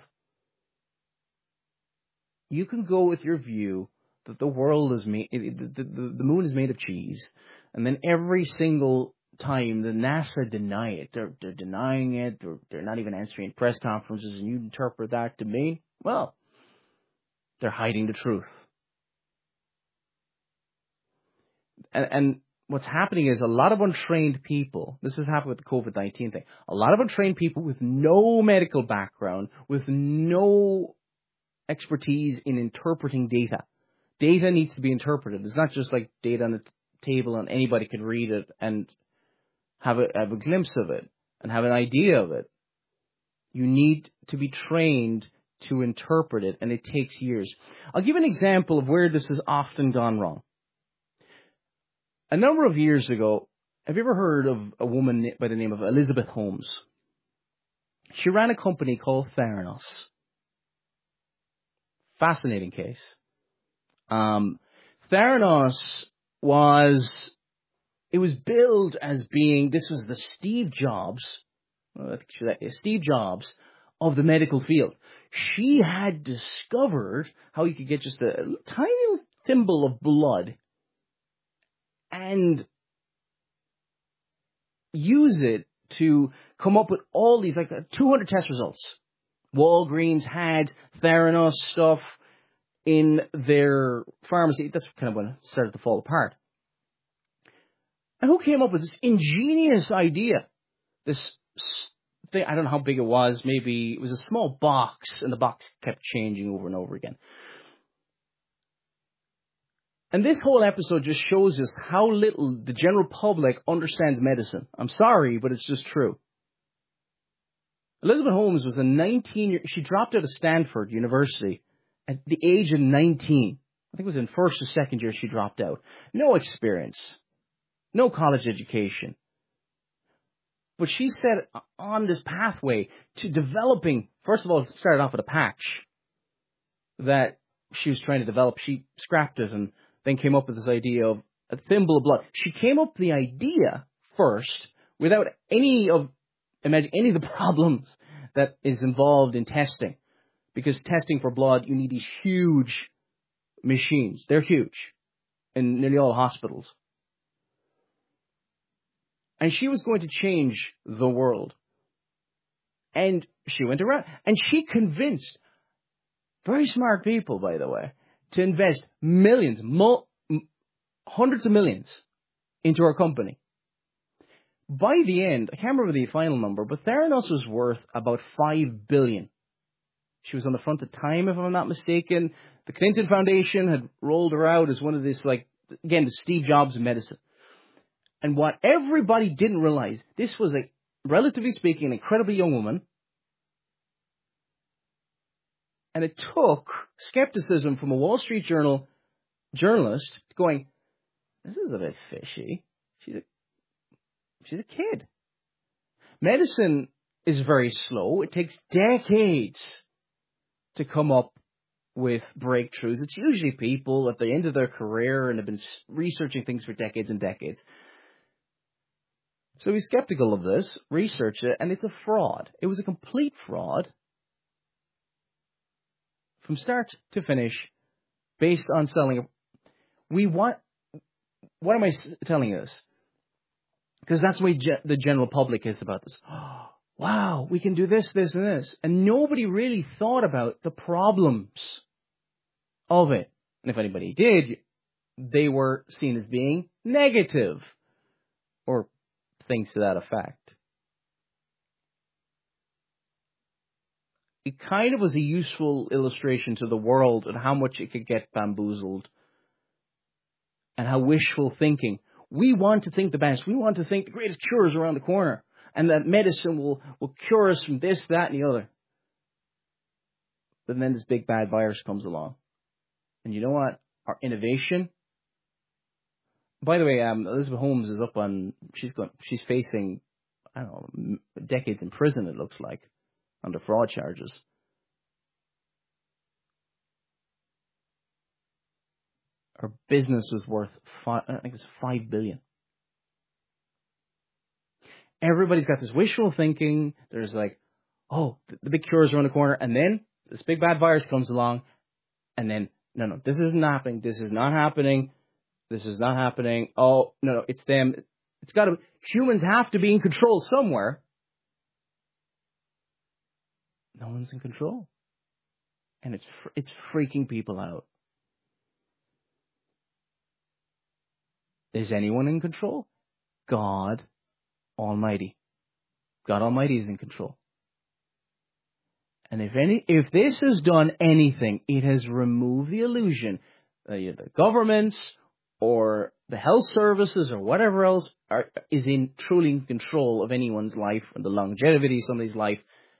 You can go with your view that the world is made, the moon is made of cheese, and then every single time the NASA deny it, they're denying it, they're not even answering press conferences, and you interpret that to mean, well, they're hiding the truth. And what's happening is a lot of untrained people, this has happened with the COVID-19 thing, a lot of untrained people with no medical background, with no expertise in interpreting data. Data needs to be interpreted. It's not just like data on a table and anybody can read it and have a glimpse of it and have an idea of it. You need to be trained to interpret it, and it takes years. I'll give an example of where this has often gone wrong. A number of years ago, have you ever heard of a woman by the name of Elizabeth Holmes? She ran a company called Theranos. Fascinating case. Theranos was billed as being, this was the Steve Jobs of the medical field. She had discovered how you could get just a tiny little thimble of blood and use it to come up with all these, like 200 test results. Walgreens had Theranos stuff in their pharmacy. That's kind of when it started to fall apart. And who came up with this ingenious idea? This thing, I don't know how big it was. Maybe it was a small box, and the box kept changing over and over again. And this whole episode just shows us how little the general public understands medicine. I'm sorry, but it's just true. Elizabeth Holmes was she dropped out of Stanford University at the age of 19. I think it was in first or second year she dropped out. No experience. No college education. But she set on this pathway to developing, first of all, it started off with a patch that she was trying to develop. She scrapped it and then came up with this idea of a thimble of blood. She came up with the idea first without any of the problems that is involved in testing. Because testing for blood, you need these huge machines. They're huge in nearly all hospitals. And she was going to change the world. And she went around. And she convinced very smart people, by the way, to invest millions, hundreds of millions into her company. By the end, I can't remember the final number, but Theranos was worth about $5 billion. She was on the front of Time, if I'm not mistaken. The Clinton Foundation had rolled her out as one of this, the Steve Jobs of medicine. And what everybody didn't realize, this was relatively speaking, an incredibly young woman. And it took skepticism from a Wall Street Journal journalist going, this is a bit fishy. She's a kid. Medicine is very slow. It takes decades to come up with breakthroughs. It's usually people at the end of their career and have been researching things for decades and decades. So he's skeptical of this, researched it, and it's a fraud. It was a complete fraud from start to finish based on selling. What am I telling you this? Because that's the way the general public is about this. Oh, wow, we can do this, this, and this. And nobody really thought about the problems of it. And if anybody did, they were seen as being negative or things to that effect. It kind of was a useful illustration to the world and how much it could get bamboozled and how wishful thinking. We want to think the best. We want to think the greatest cure is around the corner and that medicine will cure us from this, that, and the other. But then this big bad virus comes along. And you know what? Our innovation. By the way, Elizabeth Holmes is up on, she's facing, I don't know, decades in prison, it looks like, under fraud charges. Her business was worth, I think it's $5 billion. Everybody's got this wishful thinking. There's like, oh, the big cure is around the corner. And then this big bad virus comes along. And then, no, this isn't happening. This is not happening. This is not happening. Oh, no, it's them. It's got to, humans have to be in control somewhere. No one's in control. And it's freaking people out. Is anyone in control? God Almighty. God Almighty is in control. And if this has done anything, it has removed the illusion that the governments or the health services or whatever else is truly in control of anyone's life and the longevity of somebody's life.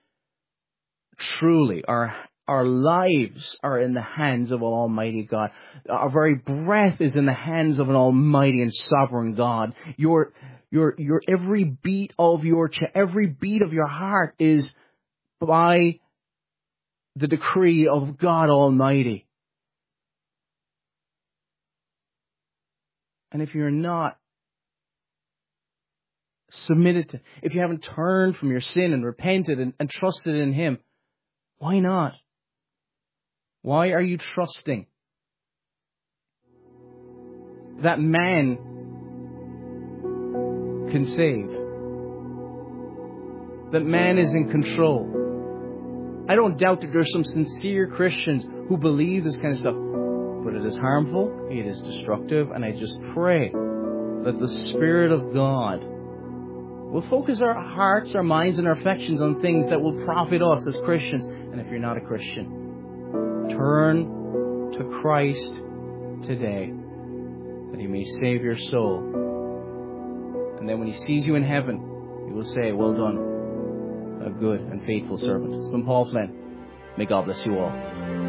Truly, our lives are in the hands of an Almighty God. Our very breath is in the hands of an Almighty and sovereign God. Your every beat of every beat of your heart is by the decree of God Almighty. And if you're not submitted to, if you haven't turned from your sin and repented and trusted in Him, why not? Why are you trusting that man can save? That man is in control? I don't doubt that there's some sincere Christians who believe this kind of stuff, but it is harmful, it is destructive, and I just pray that the Spirit of God will focus our hearts, our minds, and our affections on things that will profit us as Christians. And if you're not a Christian, turn to Christ today, that He may save your soul. And then when He sees you in heaven, He will say, well done, a good and faithful servant. It's been Paul Flynn. May God bless you all.